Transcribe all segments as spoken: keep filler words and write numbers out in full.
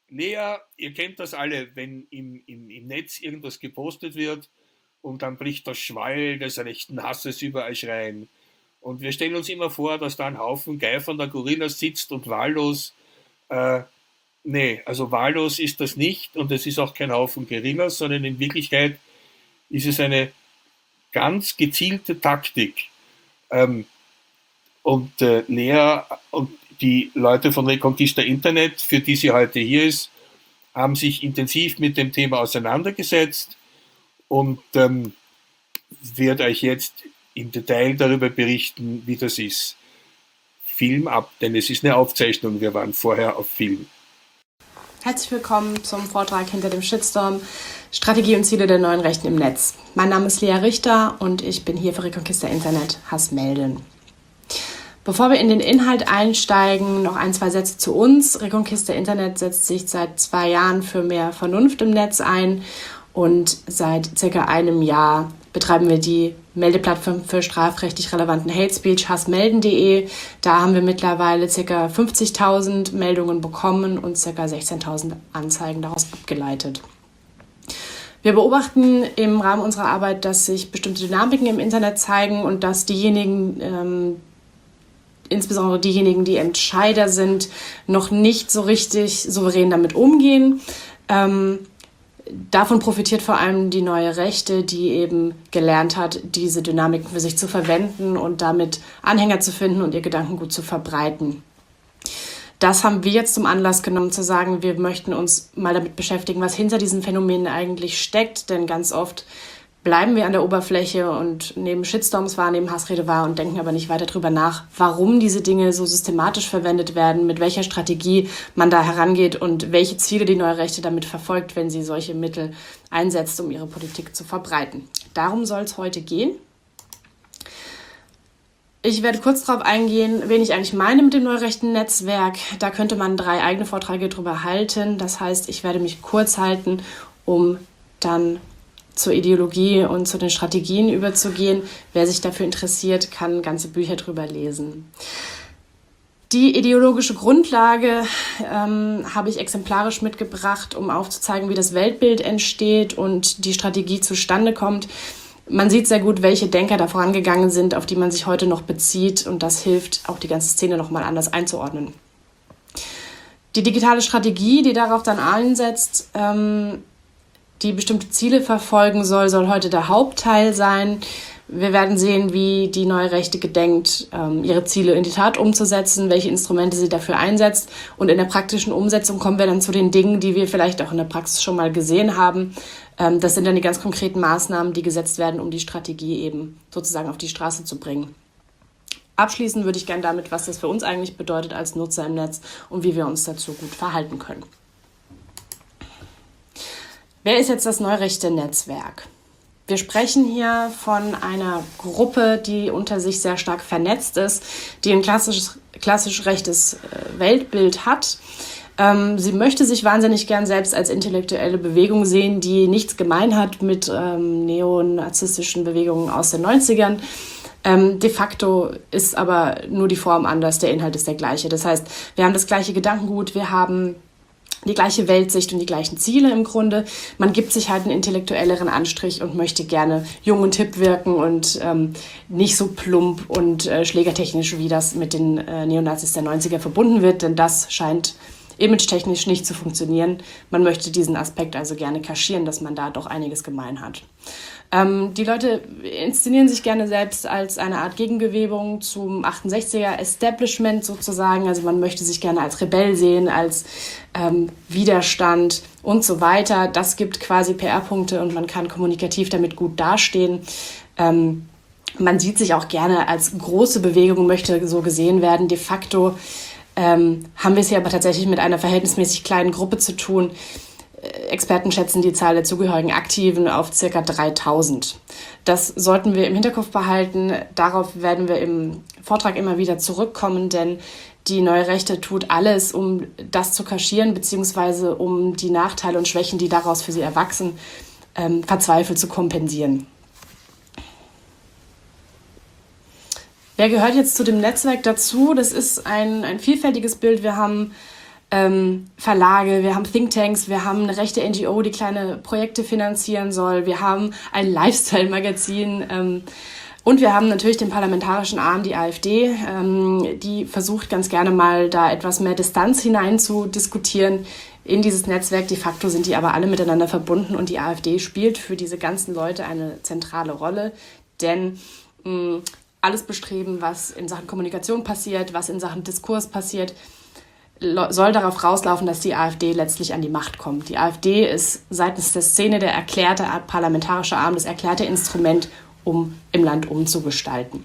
Lea, ihr kennt das alle, wenn im, im, im Netz irgendwas gepostet wird und dann bricht der Schwall des rechten Hasses überall schreien. Und wir stellen uns immer vor, dass da ein Haufen geifernder Gorillas sitzt und wahllos, äh, nee, also wahllos ist das nicht und es ist auch kein Haufen Gorillas, sondern in Wirklichkeit ist es eine ganz gezielte Taktik. Ähm, und äh, Lea und die Leute von Reconquista Internet, für die sie heute hier ist, haben sich intensiv mit dem Thema auseinandergesetzt und ähm, werde euch jetzt im Detail darüber berichten, wie das ist. Film ab, denn es ist eine Aufzeichnung, wir waren vorher auf Film. Herzlich willkommen zum Vortrag hinter dem Shitstorm, Strategie und Ziele der neuen Rechten im Netz. Mein Name ist Lea Richter und ich bin hier für Reconquista Internet Hass melden. Bevor wir in den Inhalt einsteigen, noch ein, zwei Sätze zu uns. Reconquista Internet setzt sich seit zwei Jahren für mehr Vernunft im Netz ein und seit circa einem Jahr betreiben wir die Meldeplattform für strafrechtlich relevanten Hate Speech, hassmelden punkt de. Da haben wir mittlerweile ca. fünfzigtausend Meldungen bekommen und ca. sechzehntausend Anzeigen daraus abgeleitet. Wir beobachten im Rahmen unserer Arbeit, dass sich bestimmte Dynamiken im Internet zeigen und dass diejenigen, ähm, insbesondere diejenigen, die Entscheider sind, noch nicht so richtig souverän damit umgehen. Ähm, Davon profitiert vor allem die neue Rechte, die eben gelernt hat, diese Dynamiken für sich zu verwenden und damit Anhänger zu finden und ihr Gedankengut zu verbreiten. Das haben wir jetzt zum Anlass genommen, zu sagen, wir möchten uns mal damit beschäftigen, was hinter diesen Phänomenen eigentlich steckt, denn ganz oft bleiben wir an der Oberfläche und nehmen Shitstorms wahr, nehmen Hassrede wahr und denken aber nicht weiter darüber nach, warum diese Dinge so systematisch verwendet werden, mit welcher Strategie man da herangeht und welche Ziele die neue Rechte damit verfolgt, wenn sie solche Mittel einsetzt, um ihre Politik zu verbreiten. Darum soll es heute gehen. Ich werde kurz darauf eingehen, wen ich eigentlich meine mit dem neurechten Netzwerk. Da könnte man drei eigene Vorträge drüber halten. Das heißt, ich werde mich kurz halten, um dann zur Ideologie und zu den Strategien überzugehen. Wer sich dafür interessiert, kann ganze Bücher drüber lesen. Die ideologische Grundlage ähm, habe ich exemplarisch mitgebracht, um aufzuzeigen, wie das Weltbild entsteht und die Strategie zustande kommt. Man sieht sehr gut, welche Denker da vorangegangen sind, auf die man sich heute noch bezieht, und das hilft, auch die ganze Szene noch mal anders einzuordnen. Die digitale Strategie, die darauf dann einsetzt, ähm, die bestimmte Ziele verfolgen soll, soll heute der Hauptteil sein. Wir werden sehen, wie die neue Rechte gedenkt, ihre Ziele in die Tat umzusetzen, welche Instrumente sie dafür einsetzt. Und in der praktischen Umsetzung kommen wir dann zu den Dingen, die wir vielleicht auch in der Praxis schon mal gesehen haben. Das sind dann die ganz konkreten Maßnahmen, die gesetzt werden, um die Strategie eben sozusagen auf die Straße zu bringen. Abschließen würde ich gerne damit, was das für uns eigentlich bedeutet als Nutzer im Netz und wie wir uns dazu gut verhalten können. Wer ist jetzt das neurechte Netzwerk? Wir sprechen hier von einer Gruppe, die unter sich sehr stark vernetzt ist, die ein klassisches, klassisch rechtes Weltbild hat. Ähm, sie möchte sich wahnsinnig gern selbst als intellektuelle Bewegung sehen, die nichts gemein hat mit ähm, neonazistischen Bewegungen aus den neunzigern. Ähm, de facto ist aber nur die Form anders, der Inhalt ist der gleiche. Das heißt, wir haben das gleiche Gedankengut, wir haben die gleiche Weltsicht und die gleichen Ziele im Grunde. Man gibt sich halt einen intellektuelleren Anstrich und möchte gerne jung und hip wirken und ähm, nicht so plump und äh, schlägertechnisch, wie das mit den äh, Neonazis der neunziger verbunden wird, denn das scheint imagetechnisch nicht zu funktionieren. Man möchte diesen Aspekt also gerne kaschieren, dass man da doch einiges gemein hat. Ähm, die Leute inszenieren sich gerne selbst als eine Art Gegenbewegung zum achtundsechziger Establishment sozusagen. Also man möchte sich gerne als Rebell sehen, als ähm, Widerstand und so weiter. Das gibt quasi P R-Punkte und man kann kommunikativ damit gut dastehen. Ähm, man sieht sich auch gerne als große Bewegung, möchte so gesehen werden. De facto ähm, haben wir es hier aber tatsächlich mit einer verhältnismäßig kleinen Gruppe zu tun. Experten schätzen die Zahl der zugehörigen Aktiven auf ca. dreitausend. Das sollten wir im Hinterkopf behalten. Darauf werden wir im Vortrag immer wieder zurückkommen, denn die neue Rechte tut alles, um das zu kaschieren, beziehungsweise um die Nachteile und Schwächen, die daraus für sie erwachsen, ähm, verzweifelt zu kompensieren. Wer gehört jetzt zu dem Netzwerk dazu? Das ist ein, ein vielfältiges Bild. Wir haben ähm, Verlage, wir haben Thinktanks, wir haben eine rechte N G O, die kleine Projekte finanzieren soll, wir haben ein Lifestyle-Magazin, ähm, und wir haben natürlich den parlamentarischen Arm, die AfD, ähm, die versucht ganz gerne mal da etwas mehr Distanz hinein zu diskutieren in dieses Netzwerk. De facto sind die aber alle miteinander verbunden und die AfD spielt für diese ganzen Leute eine zentrale Rolle, denn mh, alles Bestreben, was in Sachen Kommunikation passiert, was in Sachen Diskurs passiert, soll darauf rauslaufen, dass die AfD letztlich an die Macht kommt. Die AfD ist seitens der Szene der erklärte parlamentarische Arm, das erklärte Instrument, um im Land umzugestalten.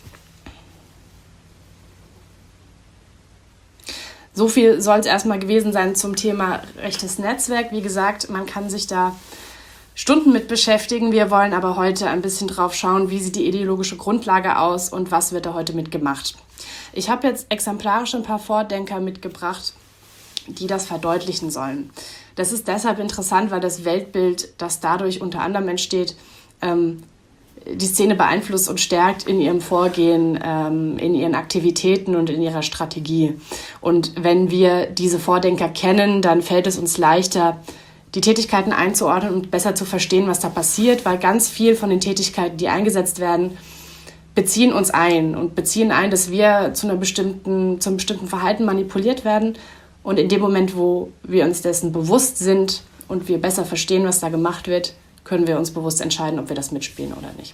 So viel soll es erstmal gewesen sein zum Thema rechtes Netzwerk. Wie gesagt, man kann sich da Stunden mit beschäftigen. Wir wollen aber heute ein bisschen drauf schauen, wie sieht die ideologische Grundlage aus und was wird da heute mitgemacht. Ich habe jetzt exemplarisch ein paar Vordenker mitgebracht, die das verdeutlichen sollen. Das ist deshalb interessant, weil das Weltbild, das dadurch unter anderem entsteht, ähm, die Szene beeinflusst und stärkt in ihrem Vorgehen, ähm, in ihren Aktivitäten und in ihrer Strategie. Und wenn wir diese Vordenker kennen, dann fällt es uns leichter, die Tätigkeiten einzuordnen und besser zu verstehen, was da passiert, weil ganz viel von den Tätigkeiten, die eingesetzt werden, beziehen uns ein und beziehen ein, dass wir zu einer bestimmten, zum bestimmten Verhalten manipuliert werden. Und in dem Moment, wo wir uns dessen bewusst sind und wir besser verstehen, was da gemacht wird, können wir uns bewusst entscheiden, ob wir das mitspielen oder nicht.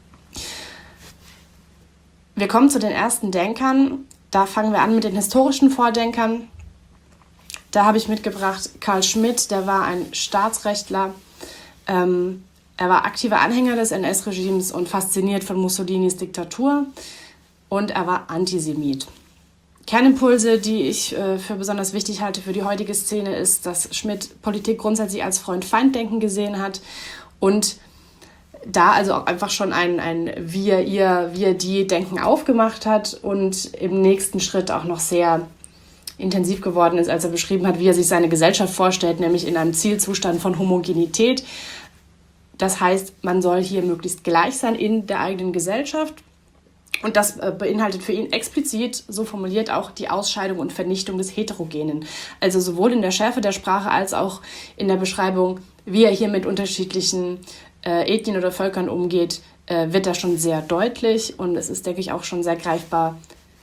Wir kommen zu den ersten Denkern. Da fangen wir an mit den historischen Vordenkern. Da habe ich mitgebracht Carl Schmitt, der war ein Staatsrechtler. Ähm, er war aktiver Anhänger des N S-Regimes und fasziniert von Mussolinis Diktatur. Und er war Antisemit. Kernimpulse, die ich äh, für besonders wichtig halte für die heutige Szene, ist, dass Schmitt Politik grundsätzlich als Freund-Feind-Denken gesehen hat und da also auch einfach schon ein, ein wir, ihr, wir, die Denken aufgemacht hat und im nächsten Schritt auch noch sehr intensiv geworden ist, als er beschrieben hat, wie er sich seine Gesellschaft vorstellt, nämlich in einem Zielzustand von Homogenität. Das heißt, man soll hier möglichst gleich sein in der eigenen Gesellschaft. Und das beinhaltet für ihn explizit, so formuliert, auch die Ausscheidung und Vernichtung des Heterogenen. Also sowohl in der Schärfe der Sprache als auch in der Beschreibung, wie er hier mit unterschiedlichen äh, Ethnien oder Völkern umgeht, äh, wird da schon sehr deutlich. Und es ist, denke ich, auch schon sehr greifbar,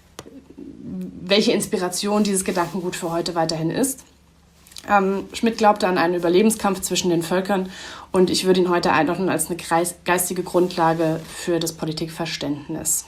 welche Inspiration dieses Gedankengut für heute weiterhin ist. Ähm, Schmitt glaubte an einen Überlebenskampf zwischen den Völkern und ich würde ihn heute einordnen als eine geistige Grundlage für das Politikverständnis.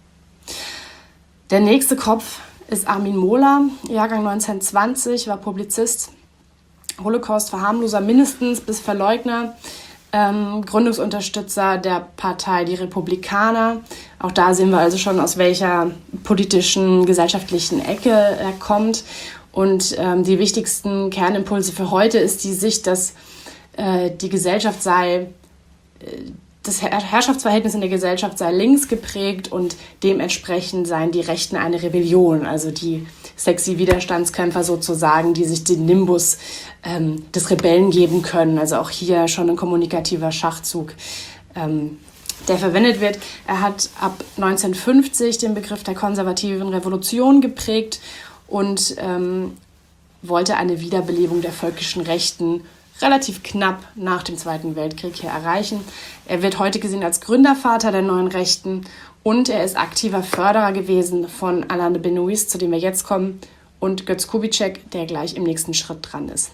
Der nächste Kopf ist Armin Mohler, Jahrgang neunzehnhundertzwanzig, war Publizist, Holocaust-Verharmloser mindestens bis Verleugner, ähm, Gründungsunterstützer der Partei Die Republikaner. Auch da sehen wir also schon, aus welcher politischen, gesellschaftlichen Ecke er kommt. Und ähm, die wichtigsten Kernimpulse für heute ist die Sicht, dass äh, die Gesellschaft sei, äh, das Herrschaftsverhältnis in der Gesellschaft sei links geprägt und dementsprechend seien die Rechten eine Rebellion, also die sexy Widerstandskämpfer sozusagen, die sich den Nimbus ähm, des Rebellen geben können. Also auch hier schon ein kommunikativer Schachzug, ähm, der verwendet wird. Er hat ab neunzehnhundertfünfzig den Begriff der konservativen Revolution geprägt und ähm, wollte eine Wiederbelebung der völkischen Rechten relativ knapp nach dem Zweiten Weltkrieg hier erreichen. Er wird heute gesehen als Gründervater der neuen Rechten und er ist aktiver Förderer gewesen von Alain de Benoist, zu dem wir jetzt kommen, und Götz Kubitschek, der gleich im nächsten Schritt dran ist.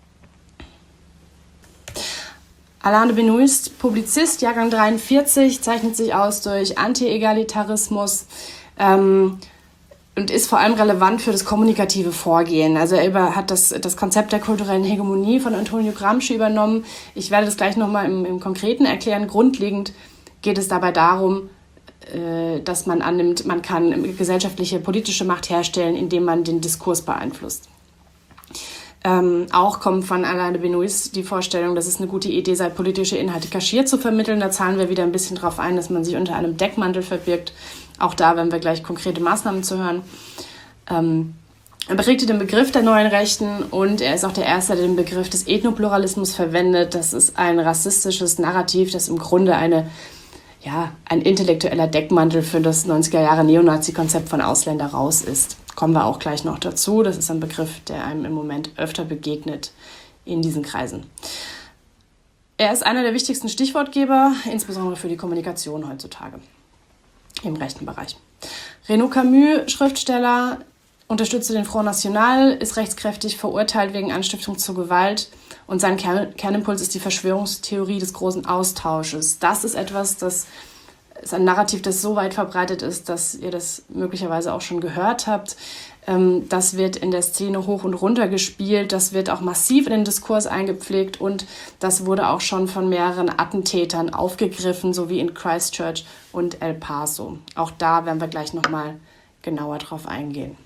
Alain de Benoist, Publizist, Jahrgang dreiundvierzig, zeichnet sich aus durch Anti-Egalitarismus, ähm, und ist vor allem relevant für das kommunikative Vorgehen. Also er über, hat das, das Konzept der kulturellen Hegemonie von Antonio Gramsci übernommen. Ich werde das gleich nochmal im, im Konkreten erklären. Grundlegend geht es dabei darum, äh, dass man annimmt, man kann gesellschaftliche, politische Macht herstellen, indem man den Diskurs beeinflusst. Ähm, auch kommt von Alain de Benoist die Vorstellung, dass es eine gute Idee sei, politische Inhalte kaschiert zu vermitteln. Da zahlen wir wieder ein bisschen drauf ein, dass man sich unter einem Deckmantel verbirgt. Auch da werden wir gleich konkrete Maßnahmen zu hören. Ähm, er prägte den Begriff der neuen Rechten und er ist auch der Erste, der den Begriff des Ethnopluralismus verwendet. Das ist ein rassistisches Narrativ, das im Grunde eine, ja, ein intellektueller Deckmantel für das neunziger Jahre Neonazi-Konzept von Ausländer raus ist. Kommen wir auch gleich noch dazu. Das ist ein Begriff, der einem im Moment öfter begegnet in diesen Kreisen. Er ist einer der wichtigsten Stichwortgeber, insbesondere für die Kommunikation heutzutage im rechten Bereich. Renaud Camus, Schriftsteller, unterstützte den Front National, ist rechtskräftig verurteilt wegen Anstiftung zur Gewalt und sein Kern- Kernimpuls ist die Verschwörungstheorie des großen Austausches. Das ist etwas, das ist ein Narrativ, das so weit verbreitet ist, dass ihr das möglicherweise auch schon gehört habt. Das wird in der Szene hoch und runter gespielt, das wird auch massiv in den Diskurs eingepflegt und das wurde auch schon von mehreren Attentätern aufgegriffen, so wie in Christchurch und El Paso. Auch da werden wir gleich nochmal genauer drauf eingehen.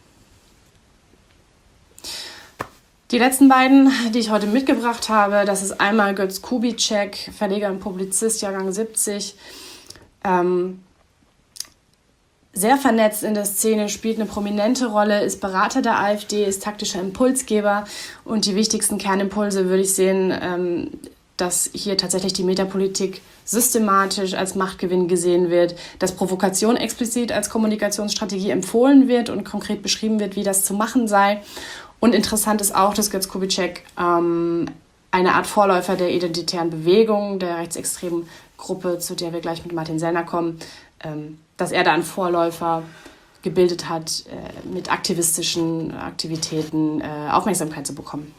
Die letzten beiden, die ich heute mitgebracht habe, das ist einmal Götz Kubitschek, Verleger und Publizist, Jahrgang siebzig, ähm, sehr vernetzt in der Szene, spielt eine prominente Rolle, ist Berater der AfD, ist taktischer Impulsgeber und die wichtigsten Kernimpulse würde ich sehen, ähm, dass hier tatsächlich die Metapolitik systematisch als Machtgewinn gesehen wird, dass Provokation explizit als Kommunikationsstrategie empfohlen wird und konkret beschrieben wird, wie das zu machen sei. Und interessant ist auch, dass Götz Kubitschek ähm, eine Art Vorläufer der identitären Bewegung, der rechtsextremen Gruppe, zu der wir gleich mit Martin Sellner kommen, ähm, dass er da einen Vorläufer gebildet hat, äh, mit aktivistischen Aktivitäten äh, Aufmerksamkeit zu bekommen.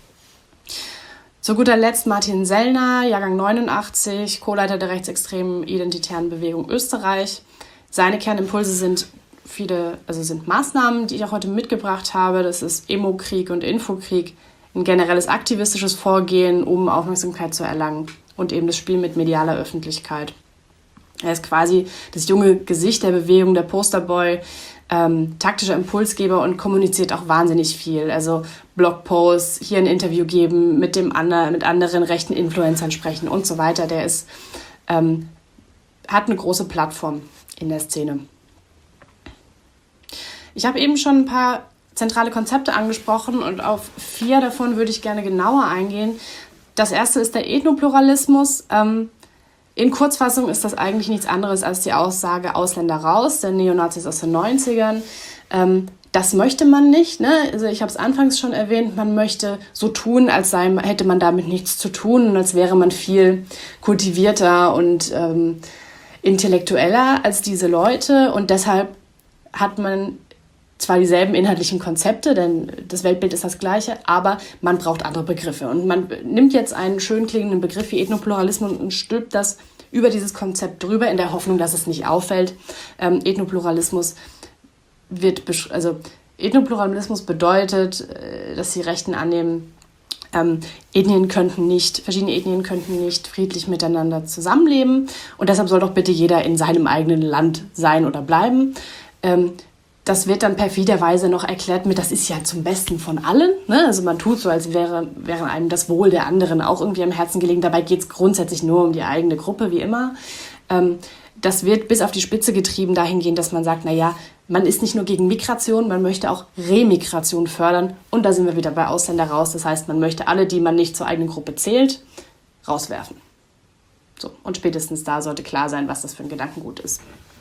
Zu guter Letzt Martin Sellner, Jahrgang neunundachtzig, Co-Leiter der rechtsextremen identitären Bewegung Österreich. Seine Kernimpulse sind viele, also sind Maßnahmen, die ich auch heute mitgebracht habe. Das ist Emo-Krieg und Infokrieg, ein generelles aktivistisches Vorgehen, um Aufmerksamkeit zu erlangen und eben das Spiel mit medialer Öffentlichkeit. Er ist quasi das junge Gesicht der Bewegung, der Posterboy, ähm, taktischer Impulsgeber und kommuniziert auch wahnsinnig viel. Also Blogposts, hier ein Interview geben, mit dem ander, mit anderen rechten Influencern sprechen und so weiter. Der ist, ähm, hat eine große Plattform in der Szene. Ich habe eben schon ein paar zentrale Konzepte angesprochen und auf vier davon würde ich gerne genauer eingehen. Das erste ist der Ethnopluralismus. Ähm, In Kurzfassung ist das eigentlich nichts anderes als die Aussage Ausländer raus, der Neonazis aus den neunzigern. Ähm, das möchte man nicht. Ne? Also ich habe es anfangs schon erwähnt, man möchte so tun, als sei, hätte man damit nichts zu tun und als wäre man viel kultivierter und ähm, intellektueller als diese Leute. Und deshalb hat man zwar dieselben inhaltlichen Konzepte, denn das Weltbild ist das gleiche, aber man braucht andere Begriffe. Und man nimmt jetzt einen schön klingenden Begriff wie Ethnopluralismus und stülpt das über dieses Konzept drüber, in der Hoffnung, dass es nicht auffällt. Ähm, Ethnopluralismus wird, besch- also Ethnopluralismus bedeutet, äh, dass die Rechten annehmen, ähm, Ethnien könnten nicht, verschiedene Ethnien könnten nicht friedlich miteinander zusammenleben und deshalb soll doch bitte jeder in seinem eigenen Land sein oder bleiben. Ähm, Das wird dann perfiderweise noch erklärt mit, das ist ja zum Besten von allen. Ne? Also man tut so, als wäre, wäre einem das Wohl der anderen auch irgendwie am Herzen gelegen. Dabei geht es grundsätzlich nur um die eigene Gruppe, wie immer. Ähm, das wird bis auf die Spitze getrieben dahingehend, dass man sagt, naja, man ist nicht nur gegen Migration, man möchte auch Remigration fördern. Und da sind wir wieder bei Ausländer raus. Das heißt, man möchte alle, die man nicht zur eigenen Gruppe zählt, rauswerfen. So, und spätestens da sollte klar sein, was das für ein Gedankengut ist.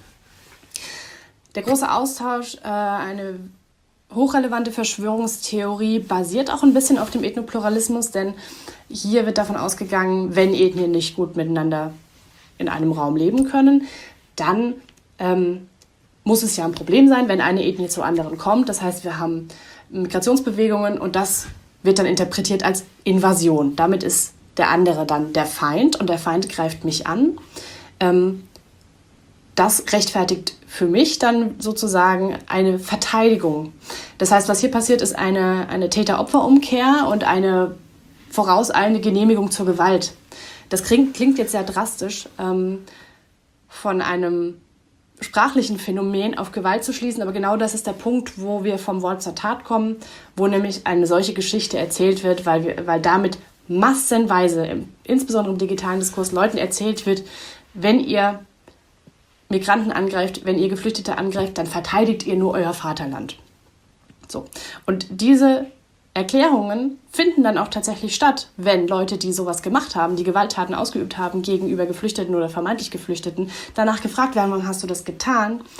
Der große Austausch, äh, eine hochrelevante Verschwörungstheorie, basiert auch ein bisschen auf dem Ethnopluralismus, denn hier wird davon ausgegangen, wenn Ethnien nicht gut miteinander in einem Raum leben können, dann ähm, muss es ja ein Problem sein, wenn eine Ethnie zur anderen kommt. Das heißt, wir haben Migrationsbewegungen und das wird dann interpretiert als Invasion. Damit ist der andere dann der Feind und der Feind greift mich an. Ähm, Das rechtfertigt für mich dann sozusagen eine Verteidigung. Das heißt, was hier passiert, ist eine, eine Täter-Opfer-Umkehr und eine vorauseilende Genehmigung zur Gewalt. Das klingt, klingt jetzt sehr drastisch, ähm, von einem sprachlichen Phänomen auf Gewalt zu schließen, aber genau das ist der Punkt, wo wir vom Wort zur Tat kommen, wo nämlich eine solche Geschichte erzählt wird, weil, wir, weil damit massenweise, insbesondere im digitalen Diskurs, Leuten erzählt wird, wenn ihr Migranten angreift, wenn ihr Geflüchtete angreift, dann verteidigt ihr nur euer Vaterland. So. Und diese Erklärungen finden dann auch tatsächlich statt, wenn Leute, die sowas gemacht haben, die Gewalttaten ausgeübt haben gegenüber Geflüchteten oder vermeintlich Geflüchteten, danach gefragt werden, warum hast du das getan?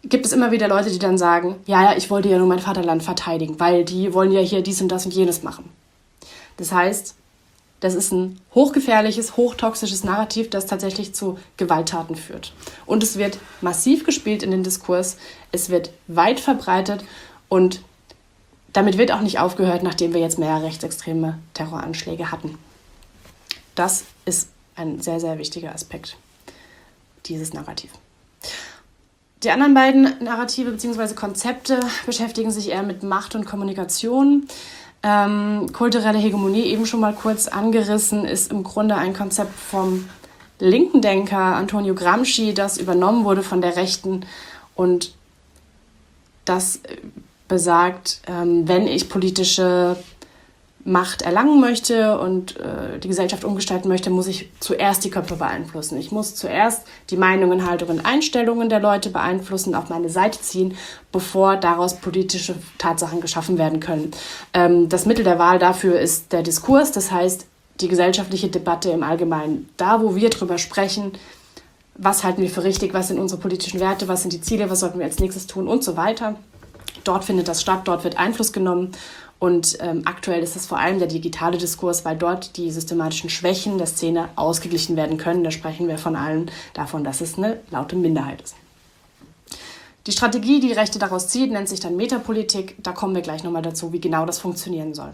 gibt es immer wieder Leute, die dann sagen, ja, ja, ich wollte ja nur mein Vaterland verteidigen, weil die wollen ja hier dies und das und jenes machen. Das heißt, das ist ein hochgefährliches, hochtoxisches Narrativ, das tatsächlich zu Gewalttaten führt. Und es wird massiv gespielt in den Diskurs, es wird weit verbreitet und damit wird auch nicht aufgehört, nachdem wir jetzt mehr rechtsextreme Terroranschläge hatten. Das ist ein sehr, sehr wichtiger Aspekt dieses Narrativ. Die anderen beiden Narrative bzw. Konzepte beschäftigen sich eher mit Macht und Kommunikation. Ähm, kulturelle Hegemonie, eben schon mal kurz angerissen, ist im Grunde ein Konzept vom linken Denker Antonio Gramsci, das übernommen wurde von der Rechten und das besagt, ähm, wenn ich politische Macht erlangen möchte und äh, die Gesellschaft umgestalten möchte, muss ich zuerst die Köpfe beeinflussen. Ich muss zuerst die Meinungen, Haltungen, Einstellungen der Leute beeinflussen, auf meine Seite ziehen, bevor daraus politische Tatsachen geschaffen werden können. Ähm, das Mittel der Wahl dafür ist der Diskurs, das heißt die gesellschaftliche Debatte im Allgemeinen. Da, wo wir drüber sprechen, was halten wir für richtig, was sind unsere politischen Werte, was sind die Ziele, was sollten wir als nächstes tun und so weiter. Dort findet das statt, dort wird Einfluss genommen. Und ähm, aktuell ist es vor allem der digitale Diskurs, weil dort die systematischen Schwächen der Szene ausgeglichen werden können. Da sprechen wir von allen davon, dass es eine laute Minderheit ist. Die Strategie, die die Rechte daraus zieht, nennt sich dann Metapolitik. Da kommen wir gleich nochmal dazu, wie genau das funktionieren soll.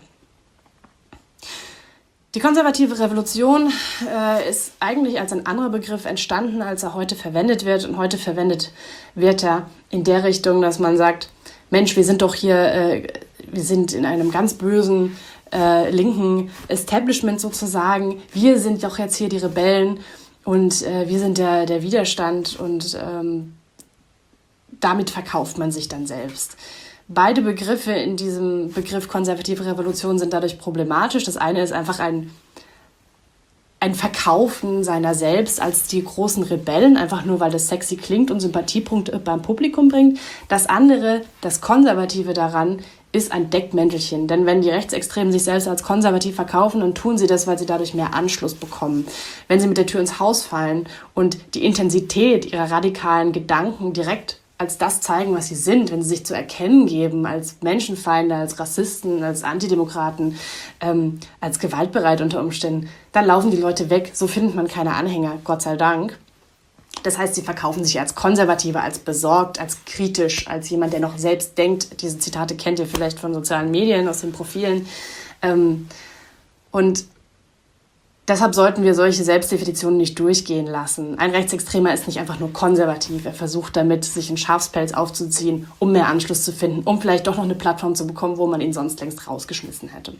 Die konservative Revolution äh, ist eigentlich als ein anderer Begriff entstanden, als er heute verwendet wird. Und heute verwendet wird er in der Richtung, dass man sagt, Mensch, wir sind doch hier, äh, wir sind in einem ganz bösen äh, linken Establishment sozusagen. Wir sind doch jetzt hier die Rebellen und äh, wir sind der, der Widerstand und ähm, damit verkauft man sich dann selbst. Beide Begriffe in diesem Begriff konservative Revolution sind dadurch problematisch. Das eine ist einfach ein, ein Verkaufen seiner selbst als die großen Rebellen, einfach nur, weil das sexy klingt und Sympathiepunkte beim Publikum bringt. Das andere, das Konservative daran, ist ein Deckmäntelchen. Denn wenn die Rechtsextremen sich selbst als konservativ verkaufen, dann tun sie das, weil sie dadurch mehr Anschluss bekommen. Wenn sie mit der Tür ins Haus fallen und die Intensität ihrer radikalen Gedanken direkt als das zeigen, was sie sind, wenn sie sich zu erkennen geben als Menschenfeinde, als Rassisten, als Antidemokraten, ähm, als gewaltbereit unter Umständen, dann laufen die Leute weg. So findet man keine Anhänger, Gott sei Dank. Das heißt, sie verkaufen sich als Konservative, als besorgt, als kritisch, als jemand, der noch selbst denkt. Diese Zitate kennt ihr vielleicht von sozialen Medien, aus den Profilen. Ähm, und deshalb sollten wir solche Selbstdefinitionen nicht durchgehen lassen. Ein Rechtsextremer ist nicht einfach nur konservativ. Er versucht damit, sich einen Schafspelz aufzuziehen, um mehr Anschluss zu finden, um vielleicht doch noch eine Plattform zu bekommen, wo man ihn sonst längst rausgeschmissen hätte.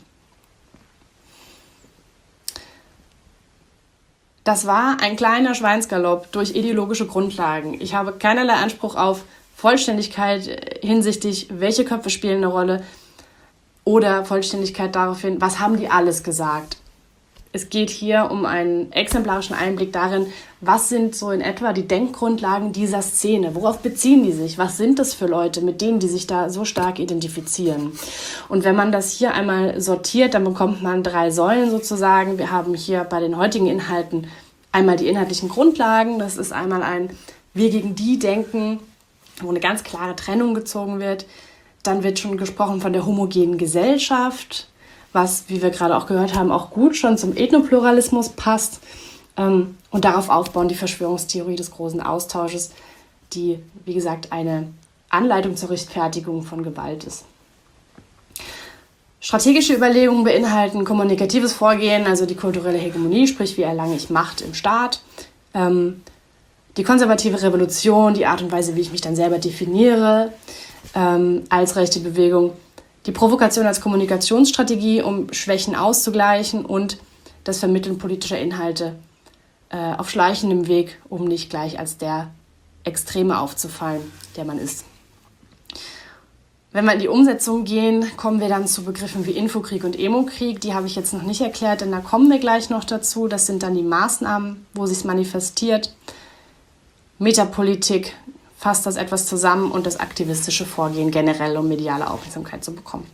Das war ein kleiner Schweinsgalopp durch ideologische Grundlagen. Ich habe keinerlei Anspruch auf Vollständigkeit hinsichtlich, welche Köpfe spielen eine Rolle, oder Vollständigkeit darauf hin, was haben die alles gesagt. Es geht hier um einen exemplarischen Einblick darin, was sind so in etwa die Denkgrundlagen dieser Szene, worauf beziehen die sich, was sind das für Leute, mit denen die sich da so stark identifizieren. Und wenn man das hier einmal sortiert, dann bekommt man drei Säulen sozusagen. Wir haben hier bei den heutigen Inhalten einmal die inhaltlichen Grundlagen, das ist einmal ein Wir gegen die denken, wo eine ganz klare Trennung gezogen wird. Dann wird schon gesprochen von der homogenen Gesellschaft, was, wie wir gerade auch gehört haben, auch gut schon zum Ethnopluralismus passt. Ähm, und darauf aufbauen die Verschwörungstheorie des großen Austausches, die, wie gesagt, eine Anleitung zur Rechtfertigung von Gewalt ist. Strategische Überlegungen beinhalten kommunikatives Vorgehen, also die kulturelle Hegemonie, sprich wie erlange ich Macht im Staat, ähm, die konservative Revolution, die Art und Weise, wie ich mich dann selber definiere ähm, als rechte Bewegung, die Provokation als Kommunikationsstrategie, um Schwächen auszugleichen, und das Vermitteln politischer Inhalte äh, auf schleichendem Weg, um nicht gleich als der Extreme aufzufallen, der man ist. Wenn wir in die Umsetzung gehen, kommen wir dann zu Begriffen wie Infokrieg und Emokrieg. Die habe ich jetzt noch nicht erklärt, denn da kommen wir gleich noch dazu. Das sind dann die Maßnahmen, wo sich manifestiert. Metapolitik fasst das etwas zusammen, und das aktivistische Vorgehen generell, um mediale Aufmerksamkeit zu bekommen.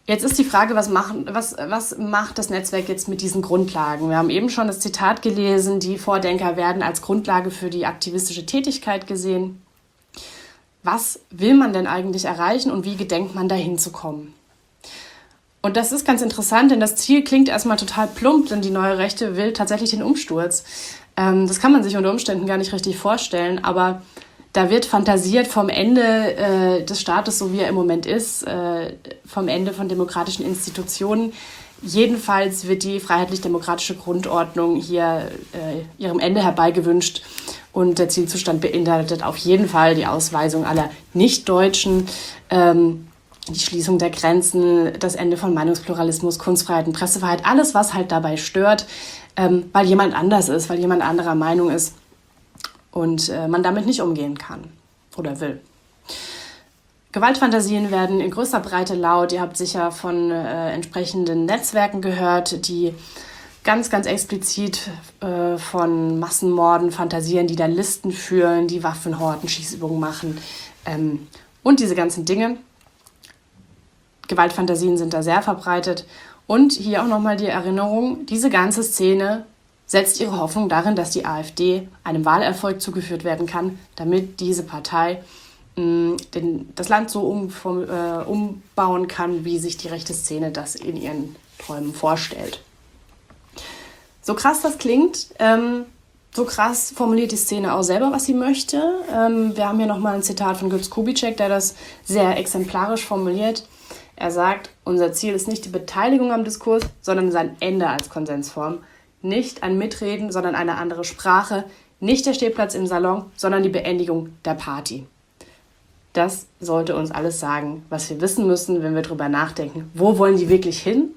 Jetzt ist die Frage, was, machen, was, was macht das Netzwerk jetzt mit diesen Grundlagen? Wir haben eben schon das Zitat gelesen, die Vordenker werden als Grundlage für die aktivistische Tätigkeit gesehen. Was will man denn eigentlich erreichen und wie gedenkt man dahin zu kommen? Und das ist ganz interessant, denn das Ziel klingt erstmal total plump, denn die neue Rechte will tatsächlich den Umsturz. Ähm, das kann man sich unter Umständen gar nicht richtig vorstellen, aber da wird fantasiert vom Ende äh, des Staates, so wie er im Moment ist, äh, vom Ende von demokratischen Institutionen. Jedenfalls wird die freiheitlich-demokratische Grundordnung hier äh, ihrem Ende herbeigewünscht. Und der Zielzustand beinhaltet auf jeden Fall die Ausweisung aller Nichtdeutschen, ähm, die Schließung der Grenzen, das Ende von Meinungspluralismus, Kunstfreiheit und Pressefreiheit. Alles, was halt dabei stört, ähm, weil jemand anders ist, weil jemand anderer Meinung ist. Und äh, man damit nicht umgehen kann oder will. Gewaltfantasien werden in größter Breite laut. Ihr habt sicher von äh, entsprechenden Netzwerken gehört, die ganz, ganz explizit äh, von Massenmorden fantasieren, die da Listen führen, die Waffen horten, Schießübungen machen ähm, und diese ganzen Dinge. Gewaltfantasien sind da sehr verbreitet. Und hier auch nochmal die Erinnerung, diese ganze Szene setzt ihre Hoffnung darin, dass die AfD einem Wahlerfolg zugeführt werden kann, damit diese Partei mh, den, das Land so um, vom, äh, umbauen kann, wie sich die rechte Szene das in ihren Träumen vorstellt. So krass das klingt, ähm, so krass formuliert die Szene auch selber, was sie möchte. Ähm, wir haben hier nochmal ein Zitat von Götz Kubitschek, der das sehr exemplarisch formuliert. Er sagt, unser Ziel ist nicht die Beteiligung am Diskurs, sondern sein Ende als Konsensform. Nicht ein Mitreden, sondern eine andere Sprache. Nicht der Stehplatz im Salon, sondern die Beendigung der Party. Das sollte uns alles sagen, was wir wissen müssen, wenn wir darüber nachdenken. Wo wollen die wirklich hin?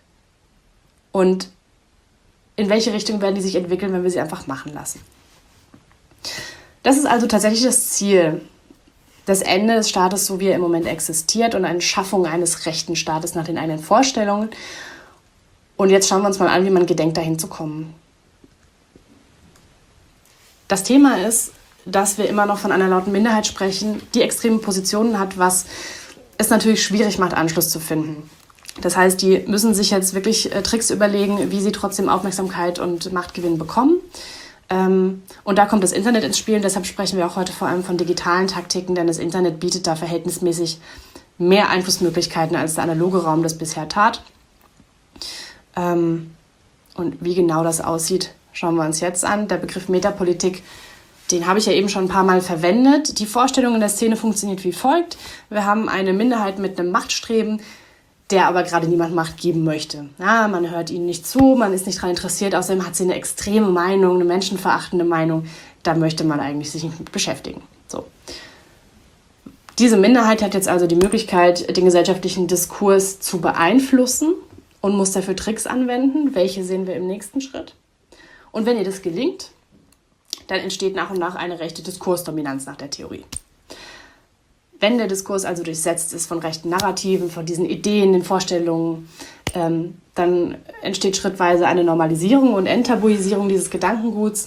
Und in welche Richtung werden die sich entwickeln, wenn wir sie einfach machen lassen? Das ist also tatsächlich das Ziel. Das Ende des Staates, so wie er im Moment existiert, und eine Schaffung eines rechten Staates nach den eigenen Vorstellungen. Und jetzt schauen wir uns mal an, wie man gedenkt, dahin zu kommen. Das Thema ist, dass wir immer noch von einer lauten Minderheit sprechen, die extreme Positionen hat, was es natürlich schwierig macht, Anschluss zu finden. Das heißt, die müssen sich jetzt wirklich äh, Tricks überlegen, wie sie trotzdem Aufmerksamkeit und Machtgewinn bekommen. Ähm, und da kommt das Internet ins Spiel. Und deshalb sprechen wir auch heute vor allem von digitalen Taktiken, denn das Internet bietet da verhältnismäßig mehr Einflussmöglichkeiten, als der analoge Raum das bisher tat. Ähm, und wie genau das aussieht, schauen wir uns jetzt an. Der Begriff Metapolitik, den habe ich ja eben schon ein paar Mal verwendet. Die Vorstellung in der Szene funktioniert wie folgt. Wir haben eine Minderheit mit einem Machtstreben, der aber gerade niemand Macht geben möchte. Ja, man hört ihnen nicht zu, man ist nicht daran interessiert, außerdem hat sie eine extreme Meinung, eine menschenverachtende Meinung. Da möchte man eigentlich sich nicht mit beschäftigen. So. Diese Minderheit hat jetzt also die Möglichkeit, den gesellschaftlichen Diskurs zu beeinflussen und muss dafür Tricks anwenden. Welche sehen wir im nächsten Schritt? Und wenn ihr das gelingt, dann entsteht nach und nach eine rechte Diskursdominanz nach der Theorie. Wenn der Diskurs also durchsetzt ist von rechten Narrativen, von diesen Ideen, den Vorstellungen, ähm, dann entsteht schrittweise eine Normalisierung und Enttabuisierung dieses Gedankenguts.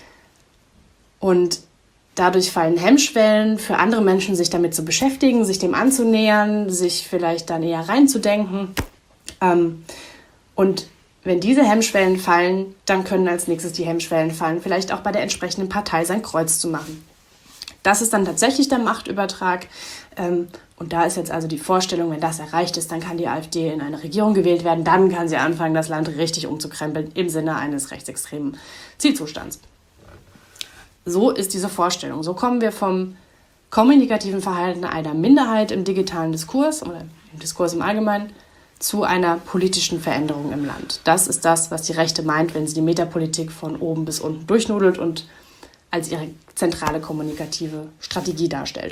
Und dadurch fallen Hemmschwellen für andere Menschen, sich damit zu beschäftigen, sich dem anzunähern, sich vielleicht dann eher reinzudenken. Ähm, und wenn diese Hemmschwellen fallen, dann können als nächstes die Hemmschwellen fallen, vielleicht auch bei der entsprechenden Partei sein Kreuz zu machen. Das ist dann tatsächlich der Machtübertrag. Ähm, und da ist jetzt also die Vorstellung, wenn das erreicht ist, dann kann die AfD in eine Regierung gewählt werden. Dann kann sie anfangen, das Land richtig umzukrempeln im Sinne eines rechtsextremen Zielzustands. So ist diese Vorstellung. So kommen wir vom kommunikativen Verhalten einer Minderheit im digitalen Diskurs oder im Diskurs im Allgemeinen zu einer politischen Veränderung im Land. Das ist das, was die Rechte meint, wenn sie die Metapolitik von oben bis unten durchnudelt und als ihre zentrale kommunikative Strategie darstellt.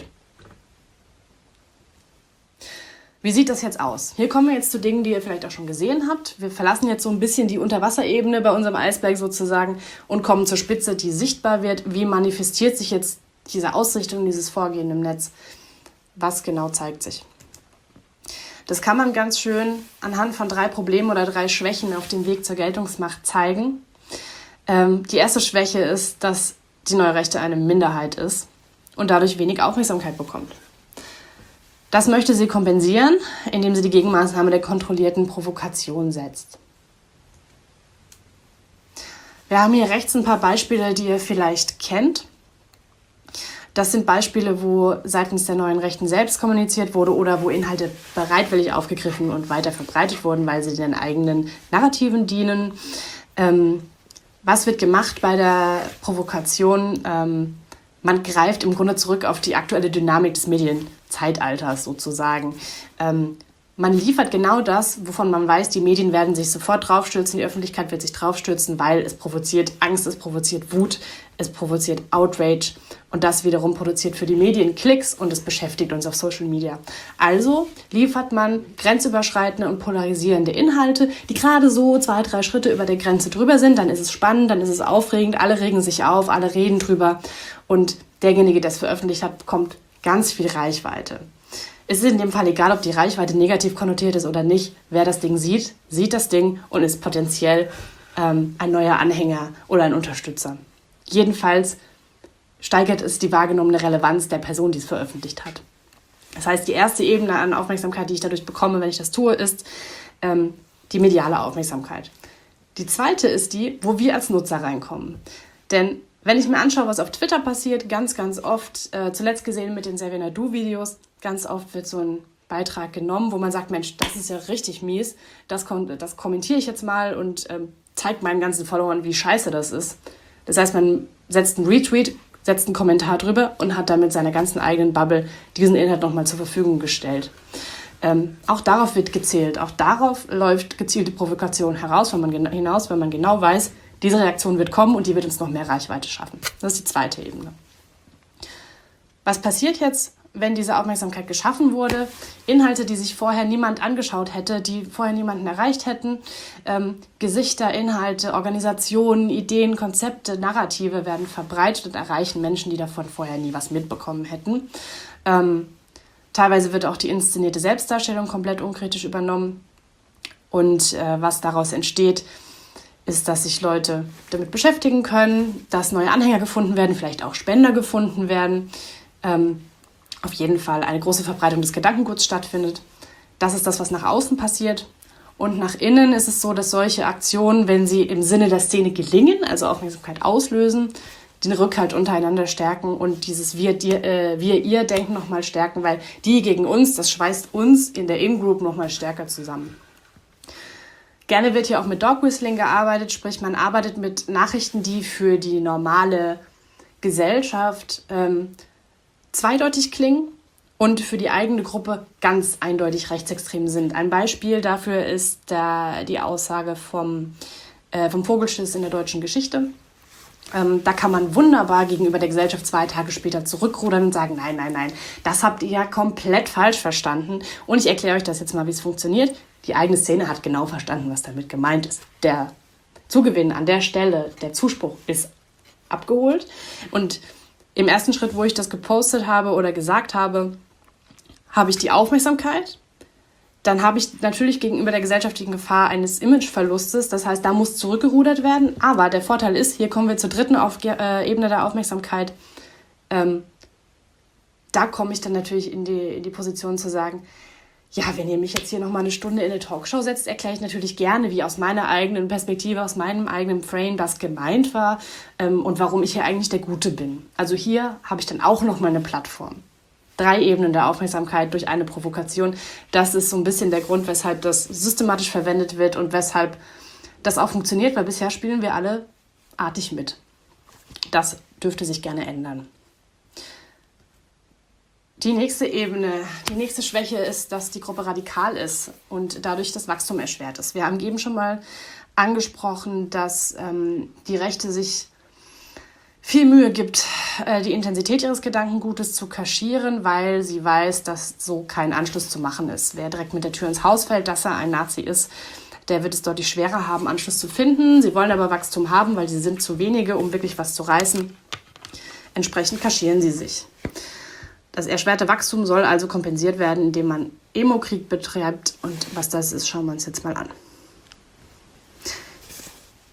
Wie sieht das jetzt aus? Hier kommen wir jetzt zu Dingen, die ihr vielleicht auch schon gesehen habt. Wir verlassen jetzt so ein bisschen die Unterwasserebene bei unserem Eisberg sozusagen und kommen zur Spitze, die sichtbar wird. Wie manifestiert sich jetzt diese Ausrichtung, dieses Vorgehen im Netz? Was genau zeigt sich? Das kann man ganz schön anhand von drei Problemen oder drei Schwächen auf dem Weg zur Geltungsmacht zeigen. Ähm, die erste Schwäche ist, dass die neue Rechte eine Minderheit ist und dadurch wenig Aufmerksamkeit bekommt. Das möchte sie kompensieren, indem sie die Gegenmaßnahme der kontrollierten Provokation setzt. Wir haben hier rechts ein paar Beispiele, die ihr vielleicht kennt. Das sind Beispiele, wo seitens der neuen Rechten selbst kommuniziert wurde oder wo Inhalte bereitwillig aufgegriffen und weiter verbreitet wurden, weil sie den eigenen Narrativen dienen. Ähm, was wird gemacht bei der Provokation? Ähm, man greift im Grunde zurück auf die aktuelle Dynamik des Medienzeitalters sozusagen. Ähm, Man liefert genau das, wovon man weiß, die Medien werden sich sofort draufstürzen, die Öffentlichkeit wird sich draufstürzen, weil es provoziert Angst, es provoziert Wut, es provoziert Outrage und das wiederum produziert für die Medien Klicks und es beschäftigt uns auf Social Media. Also liefert man grenzüberschreitende und polarisierende Inhalte, die gerade so zwei, drei Schritte über der Grenze drüber sind, dann ist es spannend, dann ist es aufregend, alle regen sich auf, alle reden drüber und derjenige, der es veröffentlicht hat, bekommt ganz viel Reichweite. Es ist in dem Fall egal, ob die Reichweite negativ konnotiert ist oder nicht. Wer das Ding sieht, sieht das Ding und ist potenziell ähm, ein neuer Anhänger oder ein Unterstützer. Jedenfalls steigert es die wahrgenommene Relevanz der Person, die es veröffentlicht hat. Das heißt, die erste Ebene an Aufmerksamkeit, die ich dadurch bekomme, wenn ich das tue, ist ähm, die mediale Aufmerksamkeit. Die zweite ist die, wo wir als Nutzer reinkommen. Denn wenn ich mir anschaue, was auf Twitter passiert, ganz, ganz oft, äh, zuletzt gesehen mit den Xavier Naidoo-Videos, ganz oft wird so ein Beitrag genommen, wo man sagt, Mensch, das ist ja richtig mies, das, kom- das kommentiere ich jetzt mal und ähm, zeigt meinen ganzen Followern, wie scheiße das ist. Das heißt, man setzt einen Retweet, setzt einen Kommentar drüber und hat damit seiner ganzen eigenen Bubble diesen Inhalt nochmal zur Verfügung gestellt. Ähm, auch darauf wird gezählt, auch darauf läuft gezielte Provokation heraus, wenn man gen- hinaus, wenn man genau weiß, diese Reaktion wird kommen und die wird uns noch mehr Reichweite schaffen. Das ist die zweite Ebene. Was passiert jetzt, wenn diese Aufmerksamkeit geschaffen wurde? Inhalte, die sich vorher niemand angeschaut hätte, die vorher niemanden erreicht hätten. Ähm, Gesichter, Inhalte, Organisationen, Ideen, Konzepte, Narrative werden verbreitet und erreichen Menschen, die davon vorher nie was mitbekommen hätten. Ähm, teilweise wird auch die inszenierte Selbstdarstellung komplett unkritisch übernommen. Und äh, was daraus entsteht, ist, dass sich Leute damit beschäftigen können, dass neue Anhänger gefunden werden, vielleicht auch Spender gefunden werden. Ähm, auf jeden Fall eine große Verbreitung des Gedankenguts stattfindet. Das ist das, was nach außen passiert. Und nach innen ist es so, dass solche Aktionen, wenn sie im Sinne der Szene gelingen, also Aufmerksamkeit auslösen, den Rückhalt untereinander stärken und dieses Wir-Ihr-Denken äh, nochmal stärken, weil die gegen uns, das schweißt uns in der In-Group nochmal stärker zusammen. Gerne wird hier auch mit Dog Whistling gearbeitet, sprich man arbeitet mit Nachrichten, die für die normale Gesellschaft ähm, zweideutig klingen und für die eigene Gruppe ganz eindeutig rechtsextrem sind. Ein Beispiel dafür ist da die Aussage vom, äh, vom Vogelschiss in der deutschen Geschichte. Ähm, da kann man wunderbar gegenüber der Gesellschaft zwei Tage später zurückrudern und sagen, nein, nein, nein, das habt ihr ja komplett falsch verstanden. Und ich erkläre euch das jetzt mal, wie es funktioniert. Die eigene Szene hat genau verstanden, was damit gemeint ist. Der Zugewinn an der Stelle, der Zuspruch ist abgeholt. Und im ersten Schritt, wo ich das gepostet habe oder gesagt habe, habe ich die Aufmerksamkeit. Dann habe ich natürlich gegenüber der gesellschaftlichen Gefahr eines Imageverlustes. Das heißt, da muss zurückgerudert werden. Aber der Vorteil ist, hier kommen wir zur dritten Auf- äh, Ebene der Aufmerksamkeit. Ähm, da komme ich dann natürlich in die, in die Position zu sagen, ja, wenn ihr mich jetzt hier nochmal eine Stunde in eine Talkshow setzt, erkläre ich natürlich gerne, wie aus meiner eigenen Perspektive, aus meinem eigenen Frame das gemeint war ähm, und warum ich hier eigentlich der Gute bin. Also hier habe ich dann auch nochmal eine Plattform. Drei Ebenen der Aufmerksamkeit durch eine Provokation. Das ist so ein bisschen der Grund, weshalb das systematisch verwendet wird und weshalb das auch funktioniert, weil bisher spielen wir alle artig mit. Das dürfte sich gerne ändern. Die nächste Ebene, die nächste Schwäche ist, dass die Gruppe radikal ist und dadurch das Wachstum erschwert ist. Wir haben eben schon mal angesprochen, dass ähm, die Rechte sich viel Mühe gibt, äh, die Intensität ihres Gedankengutes zu kaschieren, weil sie weiß, dass so kein Anschluss zu machen ist. Wer direkt mit der Tür ins Haus fällt, dass er ein Nazi ist, der wird es deutlich schwerer haben, Anschluss zu finden. Sie wollen aber Wachstum haben, weil sie sind zu wenige, um wirklich was zu reißen. Entsprechend kaschieren sie sich. Das erschwerte Wachstum soll also kompensiert werden, indem man Emo-Krieg betreibt. Und was das ist, schauen wir uns jetzt mal an.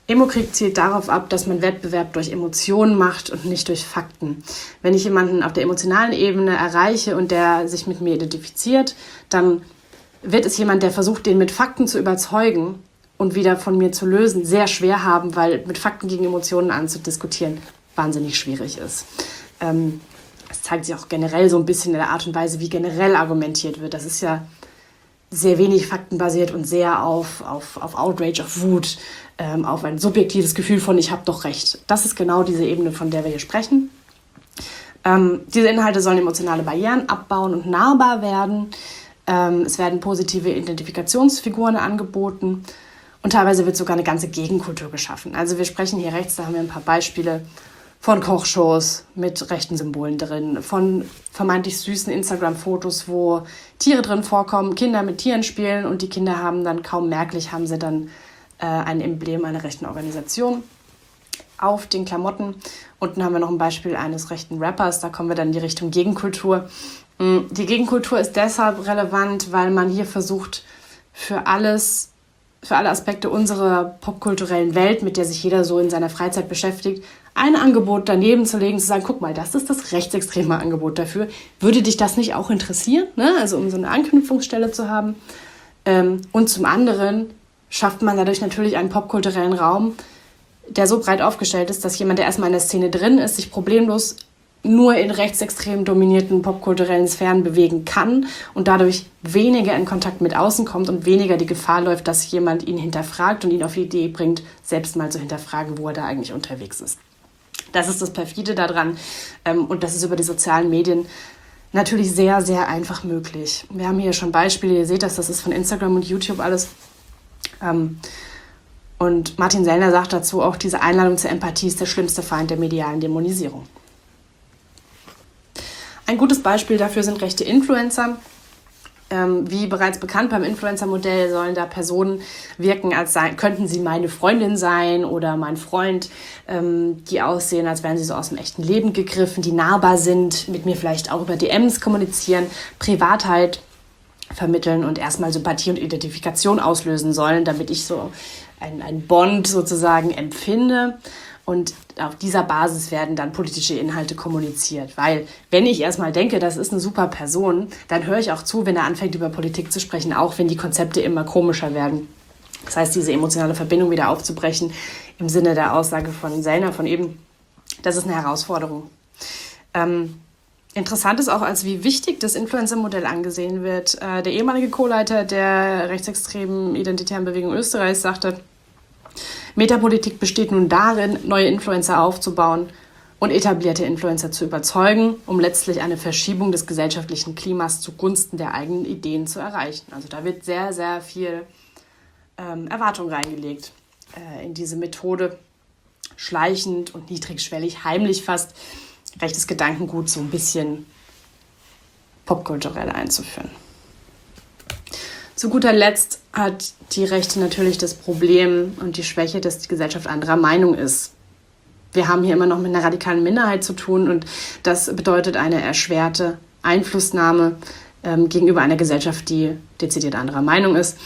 Emo-Krieg zielt darauf ab, dass man Wettbewerb durch Emotionen macht und nicht durch Fakten. Wenn ich jemanden auf der emotionalen Ebene erreiche und der sich mit mir identifiziert, dann wird es jemand, der versucht, den mit Fakten zu überzeugen und wieder von mir zu lösen, sehr schwer haben, weil mit Fakten gegen Emotionen anzudiskutieren wahnsinnig schwierig ist. Ähm, das zeigt sich auch generell so ein bisschen in der Art und Weise, wie generell argumentiert wird. Das ist ja sehr wenig faktenbasiert und sehr auf, auf, auf Outrage, auf Wut, ähm, auf ein subjektives Gefühl von ich habe doch recht. Das ist genau diese Ebene, von der wir hier sprechen. Ähm, diese Inhalte sollen emotionale Barrieren abbauen und nahbar werden. Ähm, es werden positive Identifikationsfiguren angeboten und teilweise wird sogar eine ganze Gegenkultur geschaffen. Also wir sprechen hier rechts, da haben wir ein paar Beispiele von Kochshows mit rechten Symbolen drin, von vermeintlich süßen Instagram-Fotos, wo Tiere drin vorkommen, Kinder mit Tieren spielen und die Kinder haben dann kaum merklich, haben sie dann äh, ein Emblem einer rechten Organisation auf den Klamotten. Unten haben wir noch ein Beispiel eines rechten Rappers, da kommen wir dann in die Richtung Gegenkultur. Die Gegenkultur ist deshalb relevant, weil man hier versucht, für alles, für alle Aspekte unserer popkulturellen Welt, mit der sich jeder so in seiner Freizeit beschäftigt, ein Angebot daneben zu legen, zu sagen, guck mal, das ist das rechtsextreme Angebot dafür. Würde dich das nicht auch interessieren? Ne? Also um so eine Anknüpfungsstelle zu haben. Ähm, und zum anderen schafft man dadurch natürlich einen popkulturellen Raum, der so breit aufgestellt ist, dass jemand, der erstmal in der Szene drin ist, sich problemlos nur in rechtsextrem dominierten popkulturellen Sphären bewegen kann und dadurch weniger in Kontakt mit außen kommt und weniger die Gefahr läuft, dass jemand ihn hinterfragt und ihn auf die Idee bringt, selbst mal zu hinterfragen, wo er da eigentlich unterwegs ist. Das ist das Perfide daran und das ist über die sozialen Medien natürlich sehr, sehr einfach möglich. Wir haben hier schon Beispiele, ihr seht das, das ist von Instagram und YouTube alles. Und Martin Sellner sagt dazu auch, diese Einladung zur Empathie ist der schlimmste Feind der medialen Dämonisierung. Ein gutes Beispiel dafür sind rechte Influencer. Ähm, wie bereits bekannt, beim Influencer-Modell sollen da Personen wirken, als sei, könnten sie meine Freundin sein oder mein Freund, ähm, die aussehen, als wären sie so aus dem echten Leben gegriffen, die nahbar sind, mit mir vielleicht auch über D Ms kommunizieren, Privatheit vermitteln und erstmal Sympathie und Identifikation auslösen sollen, damit ich so ein, ein Bond sozusagen empfinde. Und auf dieser Basis werden dann politische Inhalte kommuniziert. Weil wenn ich erstmal denke, das ist eine super Person, dann höre ich auch zu, wenn er anfängt, über Politik zu sprechen, auch wenn die Konzepte immer komischer werden. Das heißt, diese emotionale Verbindung wieder aufzubrechen, im Sinne der Aussage von Sellner, von eben, das ist eine Herausforderung. Ähm, interessant ist auch, als wie wichtig das Influencer-Modell angesehen wird. Äh, der ehemalige Co-Leiter der rechtsextremen identitären Bewegung Österreichs sagte, Metapolitik besteht nun darin, neue Influencer aufzubauen und etablierte Influencer zu überzeugen, um letztlich eine Verschiebung des gesellschaftlichen Klimas zugunsten der eigenen Ideen zu erreichen. Also da wird sehr, sehr viel ähm, Erwartung reingelegt äh, in diese Methode, schleichend und niedrigschwellig, heimlich fast, rechtes Gedankengut so ein bisschen popkulturell einzuführen. Zu guter Letzt hat die Rechte natürlich das Problem und die Schwäche, dass die Gesellschaft anderer Meinung ist. Wir haben hier immer noch mit einer radikalen Minderheit zu tun und das bedeutet eine erschwerte Einflussnahme ähm, gegenüber einer Gesellschaft, die dezidiert anderer Meinung ist.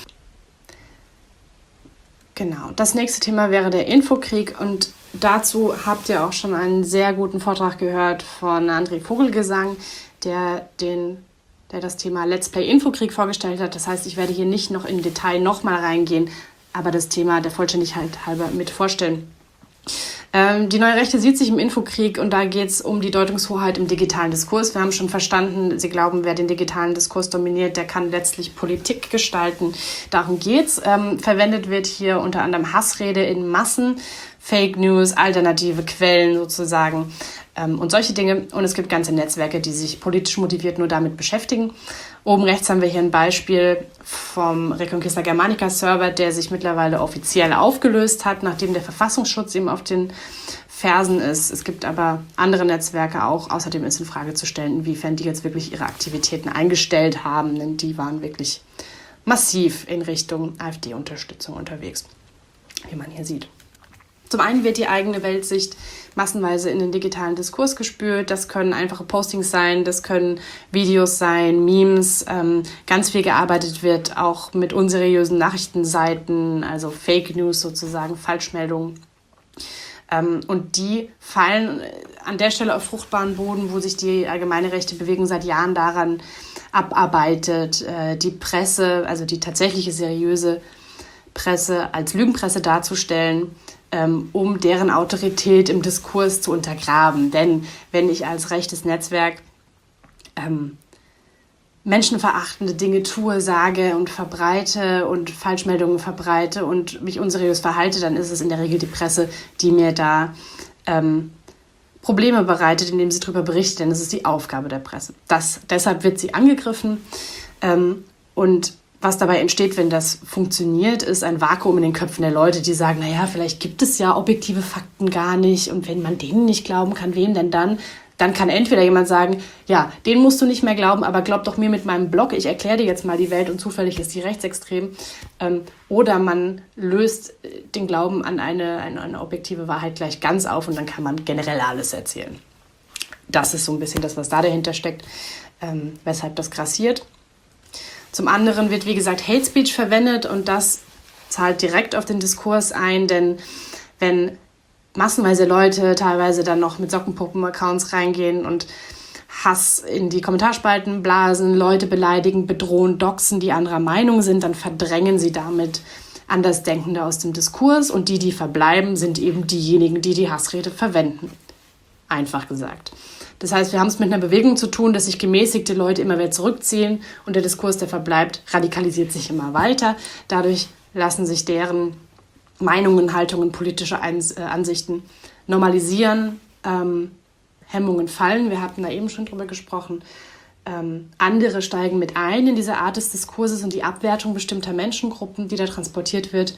Genau, das nächste Thema wäre der Infokrieg und dazu habt ihr auch schon einen sehr guten Vortrag gehört von André Vogelgesang, der den der das Thema Let's Play Infokrieg vorgestellt hat. Das heißt, ich werde hier nicht noch im Detail nochmal reingehen, aber das Thema der Vollständigkeit halber mit vorstellen. Ähm, die neue Rechte sieht sich im Infokrieg und da geht es um die Deutungshoheit im digitalen Diskurs. Wir haben schon verstanden, sie glauben, wer den digitalen Diskurs dominiert, der kann letztlich Politik gestalten. Darum geht's. Ähm, verwendet wird hier unter anderem Hassrede in Massen, Fake News, alternative Quellen sozusagen ähm, und solche Dinge. Und es gibt ganze Netzwerke, die sich politisch motiviert nur damit beschäftigen. Oben rechts haben wir hier ein Beispiel vom Reconquista Germanica Server, der sich mittlerweile offiziell aufgelöst hat, nachdem der Verfassungsschutz ihm auf den Fersen ist. Es gibt aber andere Netzwerke auch. Außerdem ist in Frage zu stellen, inwiefern die jetzt wirklich ihre Aktivitäten eingestellt haben, denn die waren wirklich massiv in Richtung AfD-Unterstützung unterwegs, wie man hier sieht. Zum einen wird die eigene Weltsicht massenweise in den digitalen Diskurs gespült. Das können einfache Postings sein, das können Videos sein, Memes. Ähm, ganz viel gearbeitet wird auch mit unseriösen Nachrichtenseiten, also Fake News sozusagen, Falschmeldungen. Ähm, und die fallen an der Stelle auf fruchtbaren Boden, wo sich die allgemeine rechte Bewegung seit Jahren daran abarbeitet, äh, die Presse, also die tatsächliche seriöse Presse als Lügenpresse darzustellen, ähm, um deren Autorität im Diskurs zu untergraben. Denn wenn ich als rechtes Netzwerk ähm, menschenverachtende Dinge tue, sage und verbreite und Falschmeldungen verbreite und mich unseriös verhalte, dann ist es in der Regel die Presse, die mir da ähm, Probleme bereitet, indem sie darüber berichtet, denn es ist die Aufgabe der Presse. Das, deshalb wird sie angegriffen ähm, und was dabei entsteht, wenn das funktioniert, ist ein Vakuum in den Köpfen der Leute, die sagen, naja, vielleicht gibt es ja objektive Fakten gar nicht und wenn man denen nicht glauben kann, wem denn dann? Dann kann entweder jemand sagen, ja, den musst du nicht mehr glauben, aber glaub doch mir mit meinem Blog, ich erkläre dir jetzt mal die Welt und zufällig ist die rechtsextrem. Ähm, oder man löst den Glauben an eine, eine, eine objektive Wahrheit gleich ganz auf und dann kann man generell alles erzählen. Das ist so ein bisschen das, was da dahinter steckt, ähm, weshalb das grassiert. Zum anderen wird, wie gesagt, Hate Speech verwendet und das zahlt direkt auf den Diskurs ein, denn wenn massenweise Leute teilweise dann noch mit Sockenpuppen-Accounts reingehen und Hass in die Kommentarspalten blasen, Leute beleidigen, bedrohen, doxen, die anderer Meinung sind, dann verdrängen sie damit Andersdenkende aus dem Diskurs und die, die verbleiben, sind eben diejenigen, die die Hassrede verwenden. Einfach gesagt. Das heißt, wir haben es mit einer Bewegung zu tun, dass sich gemäßigte Leute immer wieder zurückziehen und der Diskurs, der verbleibt, radikalisiert sich immer weiter. Dadurch lassen sich deren Meinungen, Haltungen, politische Ansichten normalisieren, ähm, Hemmungen fallen. Wir hatten da eben schon drüber gesprochen. Ähm, andere steigen mit ein in diese Art des Diskurses und die Abwertung bestimmter Menschengruppen, die da transportiert wird.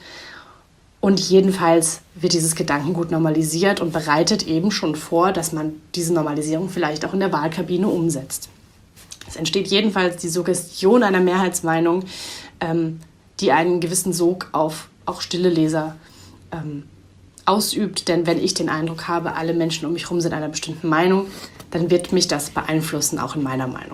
Und jedenfalls wird dieses Gedankengut normalisiert und bereitet eben schon vor, dass man diese Normalisierung vielleicht auch in der Wahlkabine umsetzt. Es entsteht jedenfalls die Suggestion einer Mehrheitsmeinung, ähm, die einen gewissen Sog auf auch stille Leser ähm, ausübt. Denn wenn ich den Eindruck habe, alle Menschen um mich herum sind einer bestimmten Meinung, dann wird mich das beeinflussen, auch in meiner Meinung.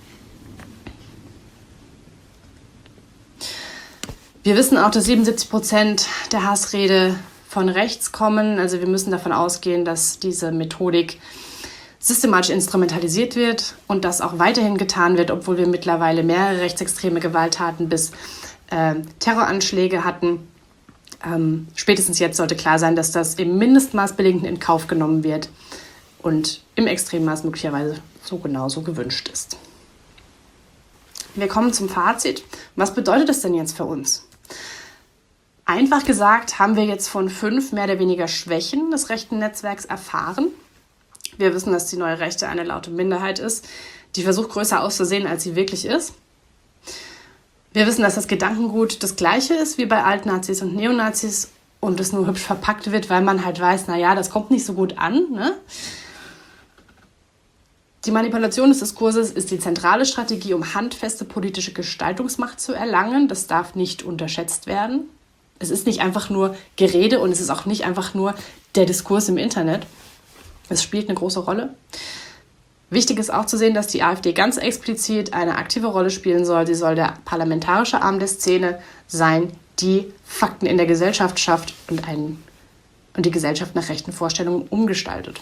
Wir wissen auch, dass siebenundsiebzig Prozent der Hassrede von rechts kommen. Also wir müssen davon ausgehen, dass diese Methodik systematisch instrumentalisiert wird und das auch weiterhin getan wird, obwohl wir mittlerweile mehrere rechtsextreme Gewalttaten bis äh, Terroranschläge hatten. Ähm, spätestens jetzt sollte klar sein, dass das im Mindestmaß billigend in Kauf genommen wird und im Extremmaß möglicherweise so genauso gewünscht ist. Wir kommen zum Fazit. Was bedeutet das denn jetzt für uns? Einfach gesagt haben wir jetzt von fünf mehr oder weniger Schwächen des rechten Netzwerks erfahren. Wir wissen, dass die neue Rechte eine laute Minderheit ist, die versucht, größer auszusehen, als sie wirklich ist. Wir wissen, dass das Gedankengut das gleiche ist wie bei Altnazis und Neonazis und es nur hübsch verpackt wird, weil man halt weiß, naja, das kommt nicht so gut an. Ne? Die Manipulation des Diskurses ist die zentrale Strategie, um handfeste politische Gestaltungsmacht zu erlangen. Das darf nicht unterschätzt werden. Es ist nicht einfach nur Gerede und es ist auch nicht einfach nur der Diskurs im Internet. Es spielt eine große Rolle. Wichtig ist auch zu sehen, dass die AfD ganz explizit eine aktive Rolle spielen soll. Sie soll der parlamentarische Arm der Szene sein, die Fakten in der Gesellschaft schafft und, einen, und die Gesellschaft nach rechten Vorstellungen umgestaltet.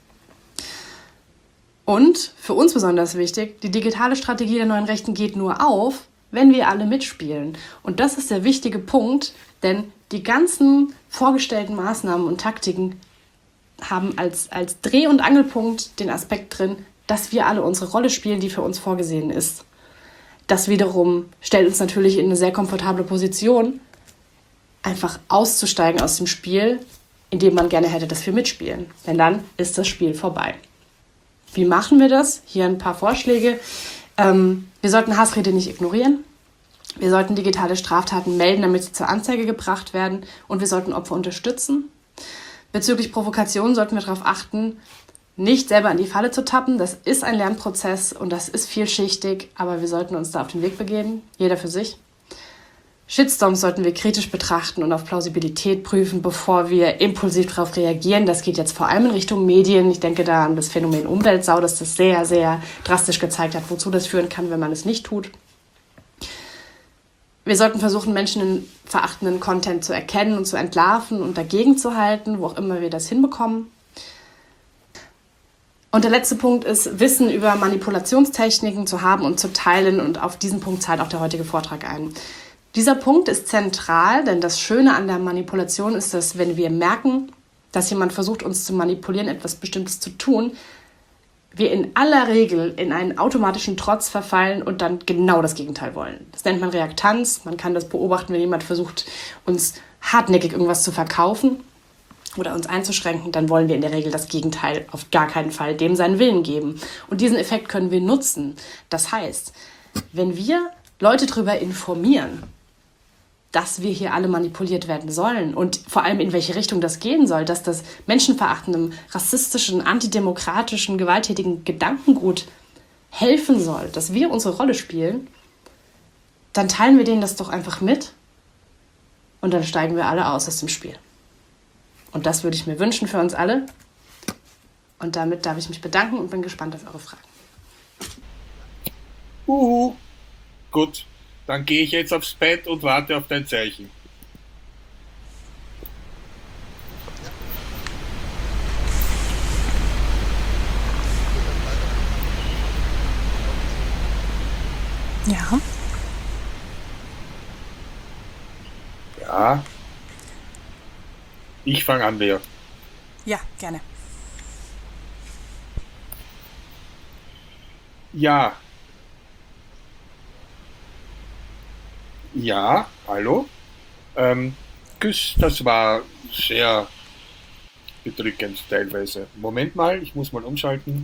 Und für uns besonders wichtig, die digitale Strategie der neuen Rechten geht nur auf, wenn wir alle mitspielen. Und das ist der wichtige Punkt, denn die ganzen vorgestellten Maßnahmen und Taktiken haben als, als Dreh- und Angelpunkt den Aspekt drin, dass wir alle unsere Rolle spielen, die für uns vorgesehen ist. Das wiederum stellt uns natürlich in eine sehr komfortable Position, einfach auszusteigen aus dem Spiel, in dem man gerne hätte, dass wir mitspielen. Denn dann ist das Spiel vorbei. Wie machen wir das? Hier ein paar Vorschläge. Ähm, wir sollten Hassrede nicht ignorieren. Wir sollten digitale Straftaten melden, damit sie zur Anzeige gebracht werden. Und wir sollten Opfer unterstützen. Bezüglich Provokation sollten wir darauf achten, nicht selber in die Falle zu tappen. Das ist ein Lernprozess und das ist vielschichtig, aber wir sollten uns da auf den Weg begeben, jeder für sich. Shitstorms sollten wir kritisch betrachten und auf Plausibilität prüfen, bevor wir impulsiv darauf reagieren. Das geht jetzt vor allem in Richtung Medien. Ich denke da an das Phänomen Umweltsau, das das sehr, sehr drastisch gezeigt hat, wozu das führen kann, wenn man es nicht tut. Wir sollten versuchen, Menschen in verachtenden Content zu erkennen und zu entlarven und dagegen zu halten, wo auch immer wir das hinbekommen. Und der letzte Punkt ist, Wissen über Manipulationstechniken zu haben und zu teilen. Und auf diesen Punkt zahlt auch der heutige Vortrag ein. Dieser Punkt ist zentral, denn das Schöne an der Manipulation ist, dass wenn wir merken, dass jemand versucht, uns zu manipulieren, etwas Bestimmtes zu tun, wir in aller Regel in einen automatischen Trotz verfallen und dann genau das Gegenteil wollen. Das nennt man Reaktanz. Man kann das beobachten, wenn jemand versucht, uns hartnäckig irgendwas zu verkaufen oder uns einzuschränken, dann wollen wir in der Regel das Gegenteil auf gar keinen Fall dem seinen Willen geben. Und diesen Effekt können wir nutzen. Das heißt, wenn wir Leute darüber informieren, dass wir hier alle manipuliert werden sollen und vor allem in welche Richtung das gehen soll, dass das menschenverachtenden, rassistischen, antidemokratischen, gewalttätigen Gedankengut helfen soll, dass wir unsere Rolle spielen, dann teilen wir denen das doch einfach mit und dann steigen wir alle aus aus dem Spiel. Und das würde ich mir wünschen für uns alle. Und damit darf ich mich bedanken und bin gespannt auf eure Fragen. Uhu. Gut. Dann gehe ich jetzt aufs Bett und warte auf dein Zeichen. Ja. Ja. Ich fange an, Lea. Ja, gerne. Ja. Ja, hallo. Ähm, Küss, das war sehr bedrückend teilweise. Moment mal, ich muss mal umschalten.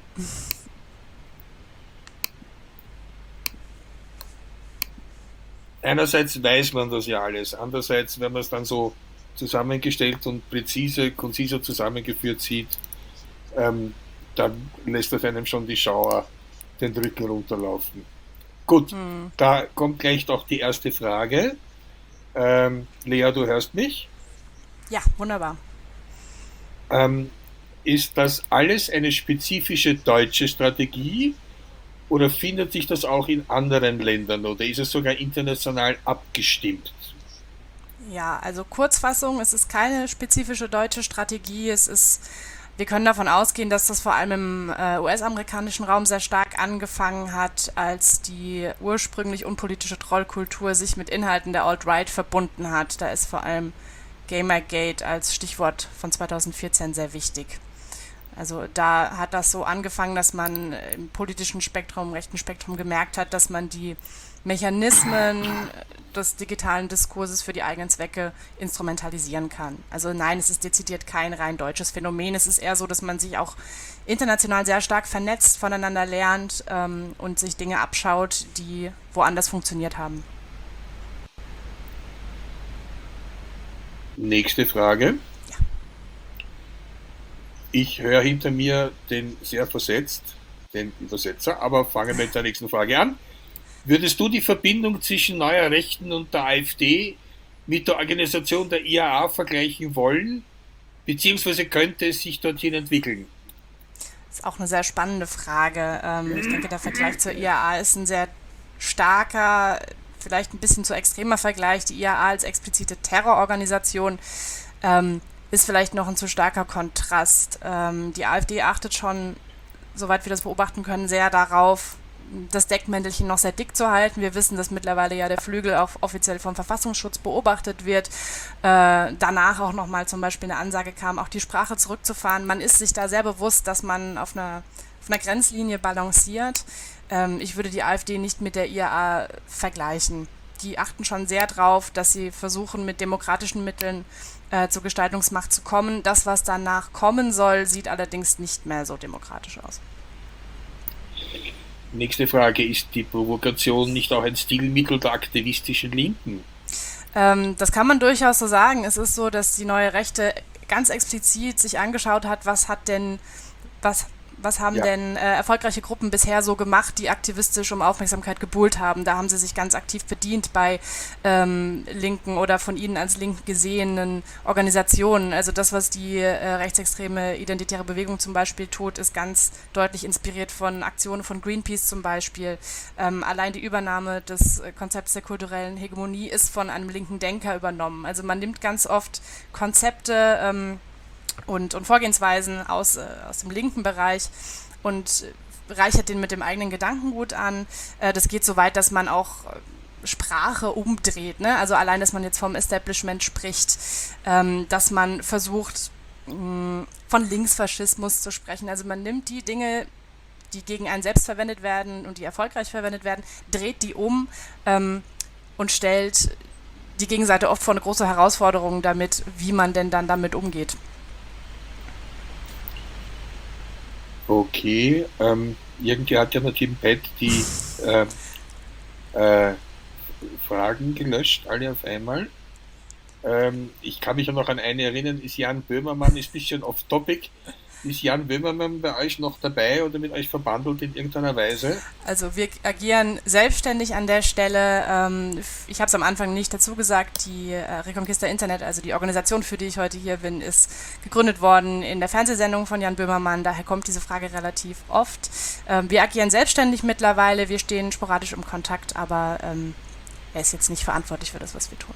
Einerseits weiß man das ja alles, andererseits, wenn man es dann so zusammengestellt und präzise, konziser zusammengeführt sieht, ähm, dann lässt das einem schon die Schauer den Rücken runterlaufen. Gut, hm. Da kommt gleich doch die erste Frage. Ähm, Lea, du hörst mich? Ja, wunderbar. Ähm, ist das alles eine spezifische deutsche Strategie oder findet sich das auch in anderen Ländern oder ist es sogar international abgestimmt? Ja, also Kurzfassung, es ist keine spezifische deutsche Strategie, es ist... Wir können davon ausgehen, dass das vor allem im äh, U S-amerikanischen Raum sehr stark angefangen hat, als die ursprünglich unpolitische Trollkultur sich mit Inhalten der Alt-Right verbunden hat. Da ist vor allem Gamergate als Stichwort von zweitausendvierzehn sehr wichtig. Also da hat das so angefangen, dass man im politischen Spektrum, im rechten Spektrum gemerkt hat, dass man die Mechanismen des digitalen Diskurses für die eigenen Zwecke instrumentalisieren kann. Also nein, es ist dezidiert kein rein deutsches Phänomen. Es ist eher so, dass man sich auch international sehr stark vernetzt, voneinander lernt ähm, und sich Dinge abschaut, die woanders funktioniert haben. Nächste Frage. Ja. Ich höre hinter mir den sehr versetzt, den Übersetzer, aber fangen wir mit der nächsten Frage an. Würdest du die Verbindung zwischen Neuer Rechten und der AfD mit der Organisation der I A A vergleichen wollen? Beziehungsweise könnte es sich dorthin entwickeln? Das ist auch eine sehr spannende Frage. Ähm, ich denke, der Vergleich zur I A A ist ein sehr starker, vielleicht ein bisschen zu extremer Vergleich. Die I A A als explizite Terrororganisation ähm, ist vielleicht noch ein zu starker Kontrast. Ähm, die AfD achtet schon, soweit wir das beobachten können, sehr darauf, das Deckmäntelchen noch sehr dick zu halten. Wir wissen, dass mittlerweile ja der Flügel auch offiziell vom Verfassungsschutz beobachtet wird. Äh, danach auch nochmal zum Beispiel eine Ansage kam, auch die Sprache zurückzufahren. Man ist sich da sehr bewusst, dass man auf einer, auf einer Grenzlinie balanciert. Ähm, ich würde die AfD nicht mit der I A A vergleichen. Die achten schon sehr drauf, dass sie versuchen, mit demokratischen Mitteln äh, zur Gestaltungsmacht zu kommen. Das, was danach kommen soll, sieht allerdings nicht mehr so demokratisch aus. Nächste Frage, ist die Provokation nicht auch ein Stilmittel der aktivistischen Linken? Ähm, das kann man durchaus so sagen. Es ist so, dass die Neue Rechte ganz explizit sich angeschaut hat, was hat denn, was Was haben Ja. denn äh, erfolgreiche Gruppen bisher so gemacht, die aktivistisch um Aufmerksamkeit gebuhlt haben? Da haben sie sich ganz aktiv bedient bei ähm, linken oder von ihnen als link gesehenen Organisationen. Also das, was die äh, rechtsextreme identitäre Bewegung zum Beispiel tut, ist ganz deutlich inspiriert von Aktionen von Greenpeace zum Beispiel. Ähm, allein die Übernahme des äh, Konzepts der kulturellen Hegemonie ist von einem linken Denker übernommen. Also man nimmt ganz oft Konzepte ähm, Und, und Vorgehensweisen aus, äh, aus dem linken Bereich und reichert den mit dem eigenen Gedankengut an. Äh, das geht so weit, dass man auch Sprache umdreht, ne? Also allein, dass man jetzt vom Establishment spricht, ähm, dass man versucht, mh, von Linksfaschismus zu sprechen. Also man nimmt die Dinge, die gegen einen selbst verwendet werden und die erfolgreich verwendet werden, dreht die um ähm, und stellt die Gegenseite oft vor eine große Herausforderung damit, wie man denn dann damit umgeht. Okay, ähm, irgendwie hat ja mit dem Pad die äh, äh, Fragen gelöscht, alle auf einmal. Ähm, ich kann mich ja noch an eine erinnern, ist Jan Böhmermann, ist ein bisschen off-topic. Ist Jan Böhmermann bei euch noch dabei oder mit euch verbandelt in irgendeiner Weise? Also wir agieren selbstständig an der Stelle. Ähm, ich habe es am Anfang nicht dazu gesagt, die äh, Reconquista Internet, also die Organisation, für die ich heute hier bin, ist gegründet worden in der Fernsehsendung von Jan Böhmermann. Daher kommt diese Frage relativ oft. Ähm, wir agieren selbstständig mittlerweile, wir stehen sporadisch im Kontakt, aber ähm, er ist jetzt nicht verantwortlich für das, was wir tun.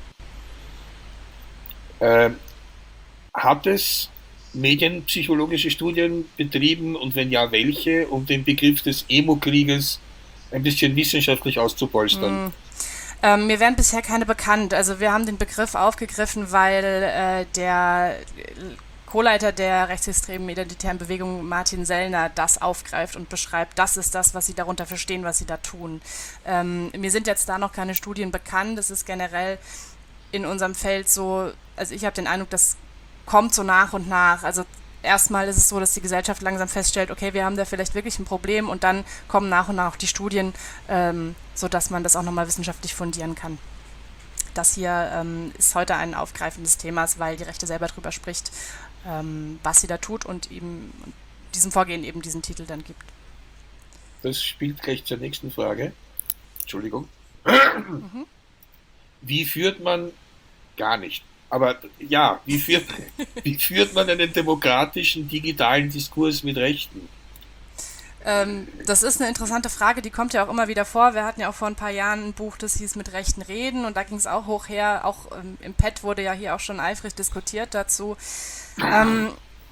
Ähm, hat es medienpsychologische Studien betrieben und wenn ja, welche, um den Begriff des Emo-Krieges ein bisschen wissenschaftlich auszupolstern? Mm. Ähm, mir wären bisher keine bekannt. Also wir haben den Begriff aufgegriffen, weil äh, der Co-Leiter der rechtsextremen identitären Bewegung, Martin Sellner, das aufgreift und beschreibt, das ist das, was sie darunter verstehen, was sie da tun. Ähm, mir sind jetzt da noch keine Studien bekannt. Das ist generell in unserem Feld so, also ich habe den Eindruck, dass kommt so nach und nach. Also erstmal ist es so, dass die Gesellschaft langsam feststellt, okay, wir haben da vielleicht wirklich ein Problem und dann kommen nach und nach auch die Studien, ähm, sodass man das auch nochmal wissenschaftlich fundieren kann. Das hier ähm, ist heute ein Aufgreifen des Themas, weil die Rechte selber drüber spricht, ähm, was sie da tut und eben diesem Vorgehen eben diesen Titel dann gibt. Das spielt gleich zur nächsten Frage. Entschuldigung. Mhm. Wie führt man, gar nicht, aber ja, wie führt, wie führt man einen demokratischen digitalen Diskurs mit Rechten? Ähm, das ist eine interessante Frage, die kommt ja auch immer wieder vor. Wir hatten ja auch vor ein paar Jahren ein Buch, das hieß Mit Rechten reden und da ging es auch hoch her. Auch ähm, im Pad wurde ja hier auch schon eifrig diskutiert dazu. Ähm,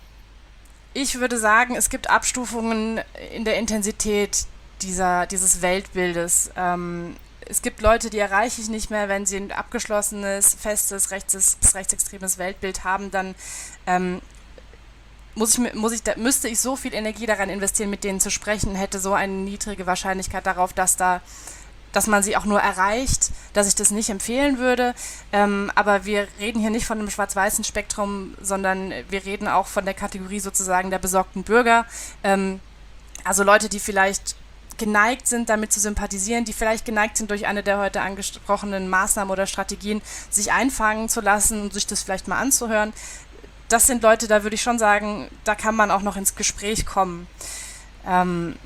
ich würde sagen, es gibt Abstufungen in der Intensität dieser, dieses Weltbildes. Ähm, Es gibt Leute, die erreiche ich nicht mehr, wenn sie ein abgeschlossenes, festes, rechts, rechtsextremes Weltbild haben, dann ähm, muss ich, muss ich, da, müsste ich so viel Energie daran investieren, mit denen zu sprechen, hätte so eine niedrige Wahrscheinlichkeit darauf, dass da, dass man sie auch nur erreicht, dass ich das nicht empfehlen würde. Ähm, aber wir reden hier nicht von einem schwarz-weißen Spektrum, sondern wir reden auch von der Kategorie sozusagen der besorgten Bürger. Ähm, also Leute, die vielleicht geneigt sind, damit zu sympathisieren, die vielleicht geneigt sind, durch eine der heute angesprochenen Maßnahmen oder Strategien sich einfangen zu lassen und sich das vielleicht mal anzuhören. Das sind Leute, da würde ich schon sagen, da kann man auch noch ins Gespräch kommen. Ähm,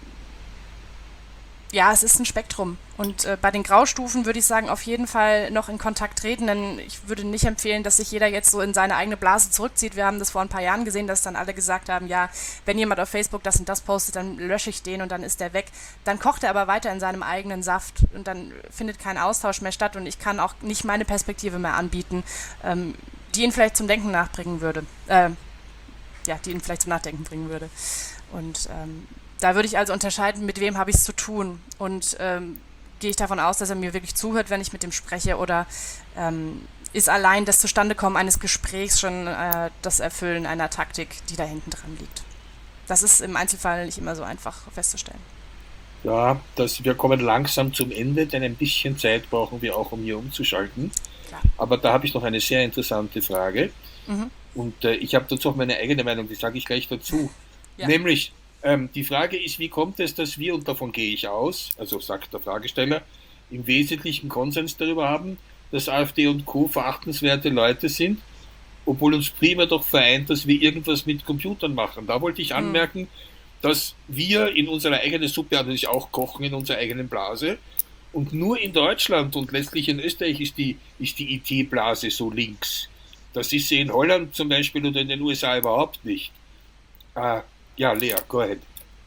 ja, es ist ein Spektrum. Und äh, bei den Graustufen würde ich sagen, auf jeden Fall noch in Kontakt treten, denn ich würde nicht empfehlen, dass sich jeder jetzt so in seine eigene Blase zurückzieht. Wir haben das vor ein paar Jahren gesehen, dass dann alle gesagt haben, ja, wenn jemand auf Facebook das und das postet, dann lösche ich den und dann ist der weg. Dann kocht er aber weiter in seinem eigenen Saft und dann findet kein Austausch mehr statt und ich kann auch nicht meine Perspektive mehr anbieten, ähm, die ihn vielleicht zum Denken nachbringen würde. Äh, ja, die ihn vielleicht zum Nachdenken bringen würde. Und ähm, da würde ich also unterscheiden, mit wem habe ich es zu tun und ähm, gehe ich davon aus, dass er mir wirklich zuhört, wenn ich mit ihm spreche oder ähm, ist allein das Zustandekommen eines Gesprächs schon äh, das Erfüllen einer Taktik, die da hinten dran liegt. Das ist im Einzelfall nicht immer so einfach festzustellen. Ja, das, wir kommen langsam zum Ende, denn ein bisschen Zeit brauchen wir auch, um hier umzuschalten. Klar. Aber da habe ich noch eine sehr interessante Frage Mhm. und äh, ich habe dazu auch meine eigene Meinung, die sage ich gleich dazu. Ja. Nämlich, Ähm, die Frage ist, wie kommt es, dass wir, und davon gehe ich aus, also sagt der Fragesteller, im Wesentlichen Konsens darüber haben, dass AfD und Co. verachtenswerte Leute sind, obwohl uns prima doch vereint, dass wir irgendwas mit Computern machen. Da wollte ich anmerken, dass wir in unserer eigenen Suppe natürlich auch kochen, in unserer eigenen Blase. Und nur in Deutschland und letztlich in Österreich ist die, ist die I T-Blase so links. Das ist sie in Holland zum Beispiel oder in den U S A überhaupt nicht. Ah, ja, Lea, go ahead.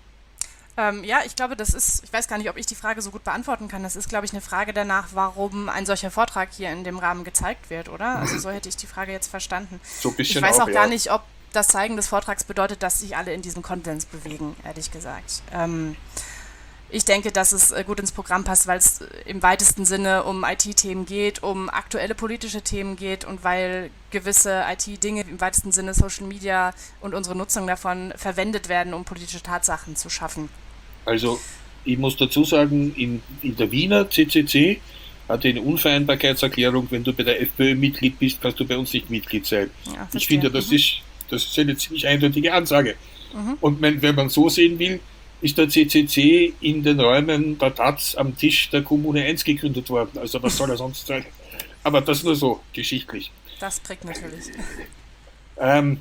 Ähm, ja, ich glaube, das ist, ich weiß gar nicht, ob ich die Frage so gut beantworten kann. Das ist, glaube ich, eine Frage danach, warum ein solcher Vortrag hier in dem Rahmen gezeigt wird, oder? Also so hätte ich die Frage jetzt verstanden. So ein bisschen ich weiß auch, auch gar ja. nicht, ob das Zeigen des Vortrags bedeutet, dass sich alle in diesem Konsens bewegen, ehrlich gesagt. Ähm, ich denke, dass es gut ins Programm passt, weil es im weitesten Sinne um I T-Themen geht, um aktuelle politische Themen geht und weil gewisse I T-Dinge im weitesten Sinne Social Media und unsere Nutzung davon verwendet werden, um politische Tatsachen zu schaffen. Also ich muss dazu sagen, in, in der Wiener C C C hat eine Unvereinbarkeitserklärung, wenn du bei der FPÖ Mitglied bist, kannst du bei uns nicht Mitglied sein. Ja, ich finde, das, mhm. ist, das ist eine ziemlich eindeutige Ansage. Mhm. Und wenn, wenn man so sehen will, ist der C C C in den Räumen der Taz am Tisch der Kommune eins gegründet worden. Also was soll er sonst sein? Aber das nur so, geschichtlich. Das prägt natürlich. Ähm,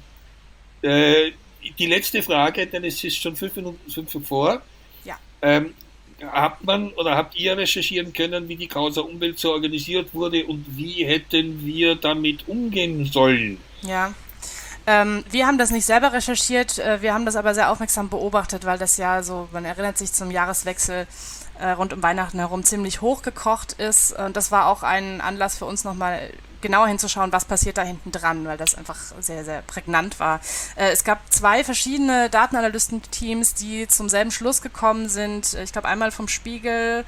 äh, die letzte Frage, denn es ist schon fünf Minuten fünf vor. Ja. Ähm, hat man oder habt ihr recherchieren können, wie die Causa Umwelt so organisiert wurde und wie hätten wir damit umgehen sollen? Ja. Ähm, wir haben das nicht selber recherchiert, äh, wir haben das aber sehr aufmerksam beobachtet, weil das ja so, man erinnert sich zum Jahreswechsel äh, rund um Weihnachten herum ziemlich hochgekocht ist. Und das war auch ein Anlass für uns nochmal genauer hinzuschauen, was passiert da hinten dran, weil das einfach sehr, sehr prägnant war. Äh, es gab zwei verschiedene Datenanalystenteams, die zum selben Schluss gekommen sind. Ich glaube einmal vom Spiegel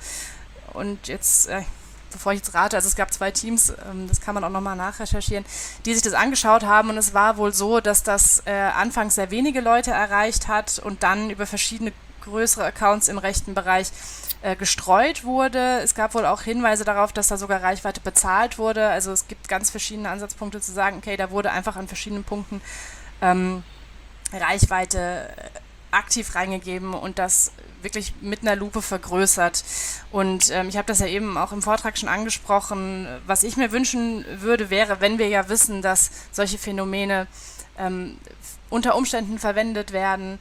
und jetzt... Äh, bevor ich jetzt rate, also es gab zwei Teams, ähm, das kann man auch nochmal nachrecherchieren, die sich das angeschaut haben und es war wohl so, dass das äh, anfangs sehr wenige Leute erreicht hat und dann über verschiedene größere Accounts im rechten Bereich äh, gestreut wurde. Es gab wohl auch Hinweise darauf, dass da sogar Reichweite bezahlt wurde. Also es gibt ganz verschiedene Ansatzpunkte zu sagen, okay, da wurde einfach an verschiedenen Punkten ähm, Reichweite aktiv reingegeben und das wirklich mit einer Lupe vergrößert. Und ähm, ich habe das ja eben auch im Vortrag schon angesprochen. Was ich mir wünschen würde, wäre, wenn wir ja wissen, dass solche Phänomene ähm, unter Umständen verwendet werden,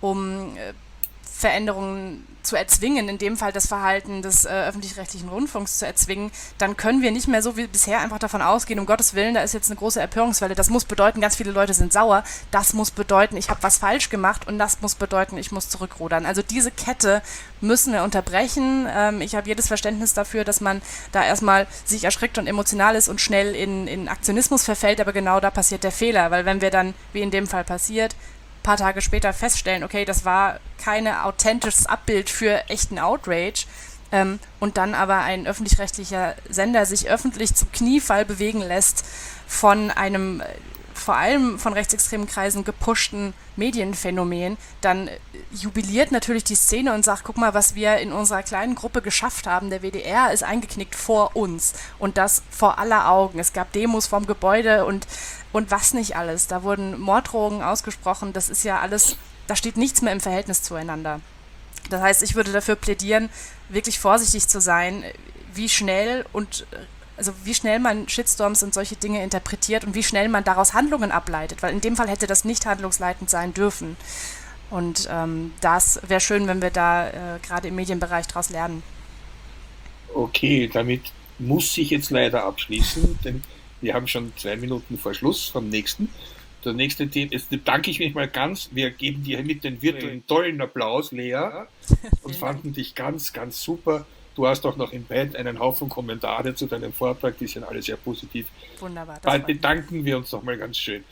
um äh, Veränderungen zu erzwingen, in dem Fall das Verhalten des äh, öffentlich-rechtlichen Rundfunks zu erzwingen, dann können wir nicht mehr so wie bisher einfach davon ausgehen, um Gottes Willen, da ist jetzt eine große Empörungswelle, das muss bedeuten, ganz viele Leute sind sauer, das muss bedeuten, ich habe was falsch gemacht und das muss bedeuten, ich muss zurückrudern. Also diese Kette müssen wir unterbrechen. Ähm, ich habe jedes Verständnis dafür, dass man da erstmal sich erschrickt und emotional ist und schnell in, in Aktionismus verfällt, aber genau da passiert der Fehler, weil wenn wir dann, wie in dem Fall passiert, paar Tage später feststellen, okay, das war kein authentisches Abbild für echten Outrage ähm, und dann aber ein öffentlich-rechtlicher Sender sich öffentlich zum Kniefall bewegen lässt von einem äh, vor allem von rechtsextremen Kreisen gepushten Medienphänomen, dann jubiliert natürlich die Szene und sagt, guck mal, was wir in unserer kleinen Gruppe geschafft haben. Der W D R ist eingeknickt vor uns und das vor aller Augen. Es gab Demos vorm Gebäude und, und was nicht alles. Da wurden Morddrohungen ausgesprochen. Das ist ja alles, da steht nichts mehr im Verhältnis zueinander. Das heißt, ich würde dafür plädieren, wirklich vorsichtig zu sein, wie schnell und also wie schnell man Shitstorms und solche Dinge interpretiert und wie schnell man daraus Handlungen ableitet, weil in dem Fall hätte das nicht handlungsleitend sein dürfen. Und ähm, das wäre schön, wenn wir da äh, gerade im Medienbereich daraus lernen. Okay, damit muss ich jetzt leider abschließen, denn wir haben schon zwei Minuten vor Schluss vom nächsten. Der nächste Thema, jetzt danke ich mich mal ganz, wir geben dir mit den virtuellen tollen Applaus, Lea, und fanden dich ganz, ganz super. Du hast auch noch im Pad einen Haufen Kommentare zu deinem Vortrag, die sind alle sehr positiv. Wunderbar. Bald bedanken wir uns nochmal ganz schön.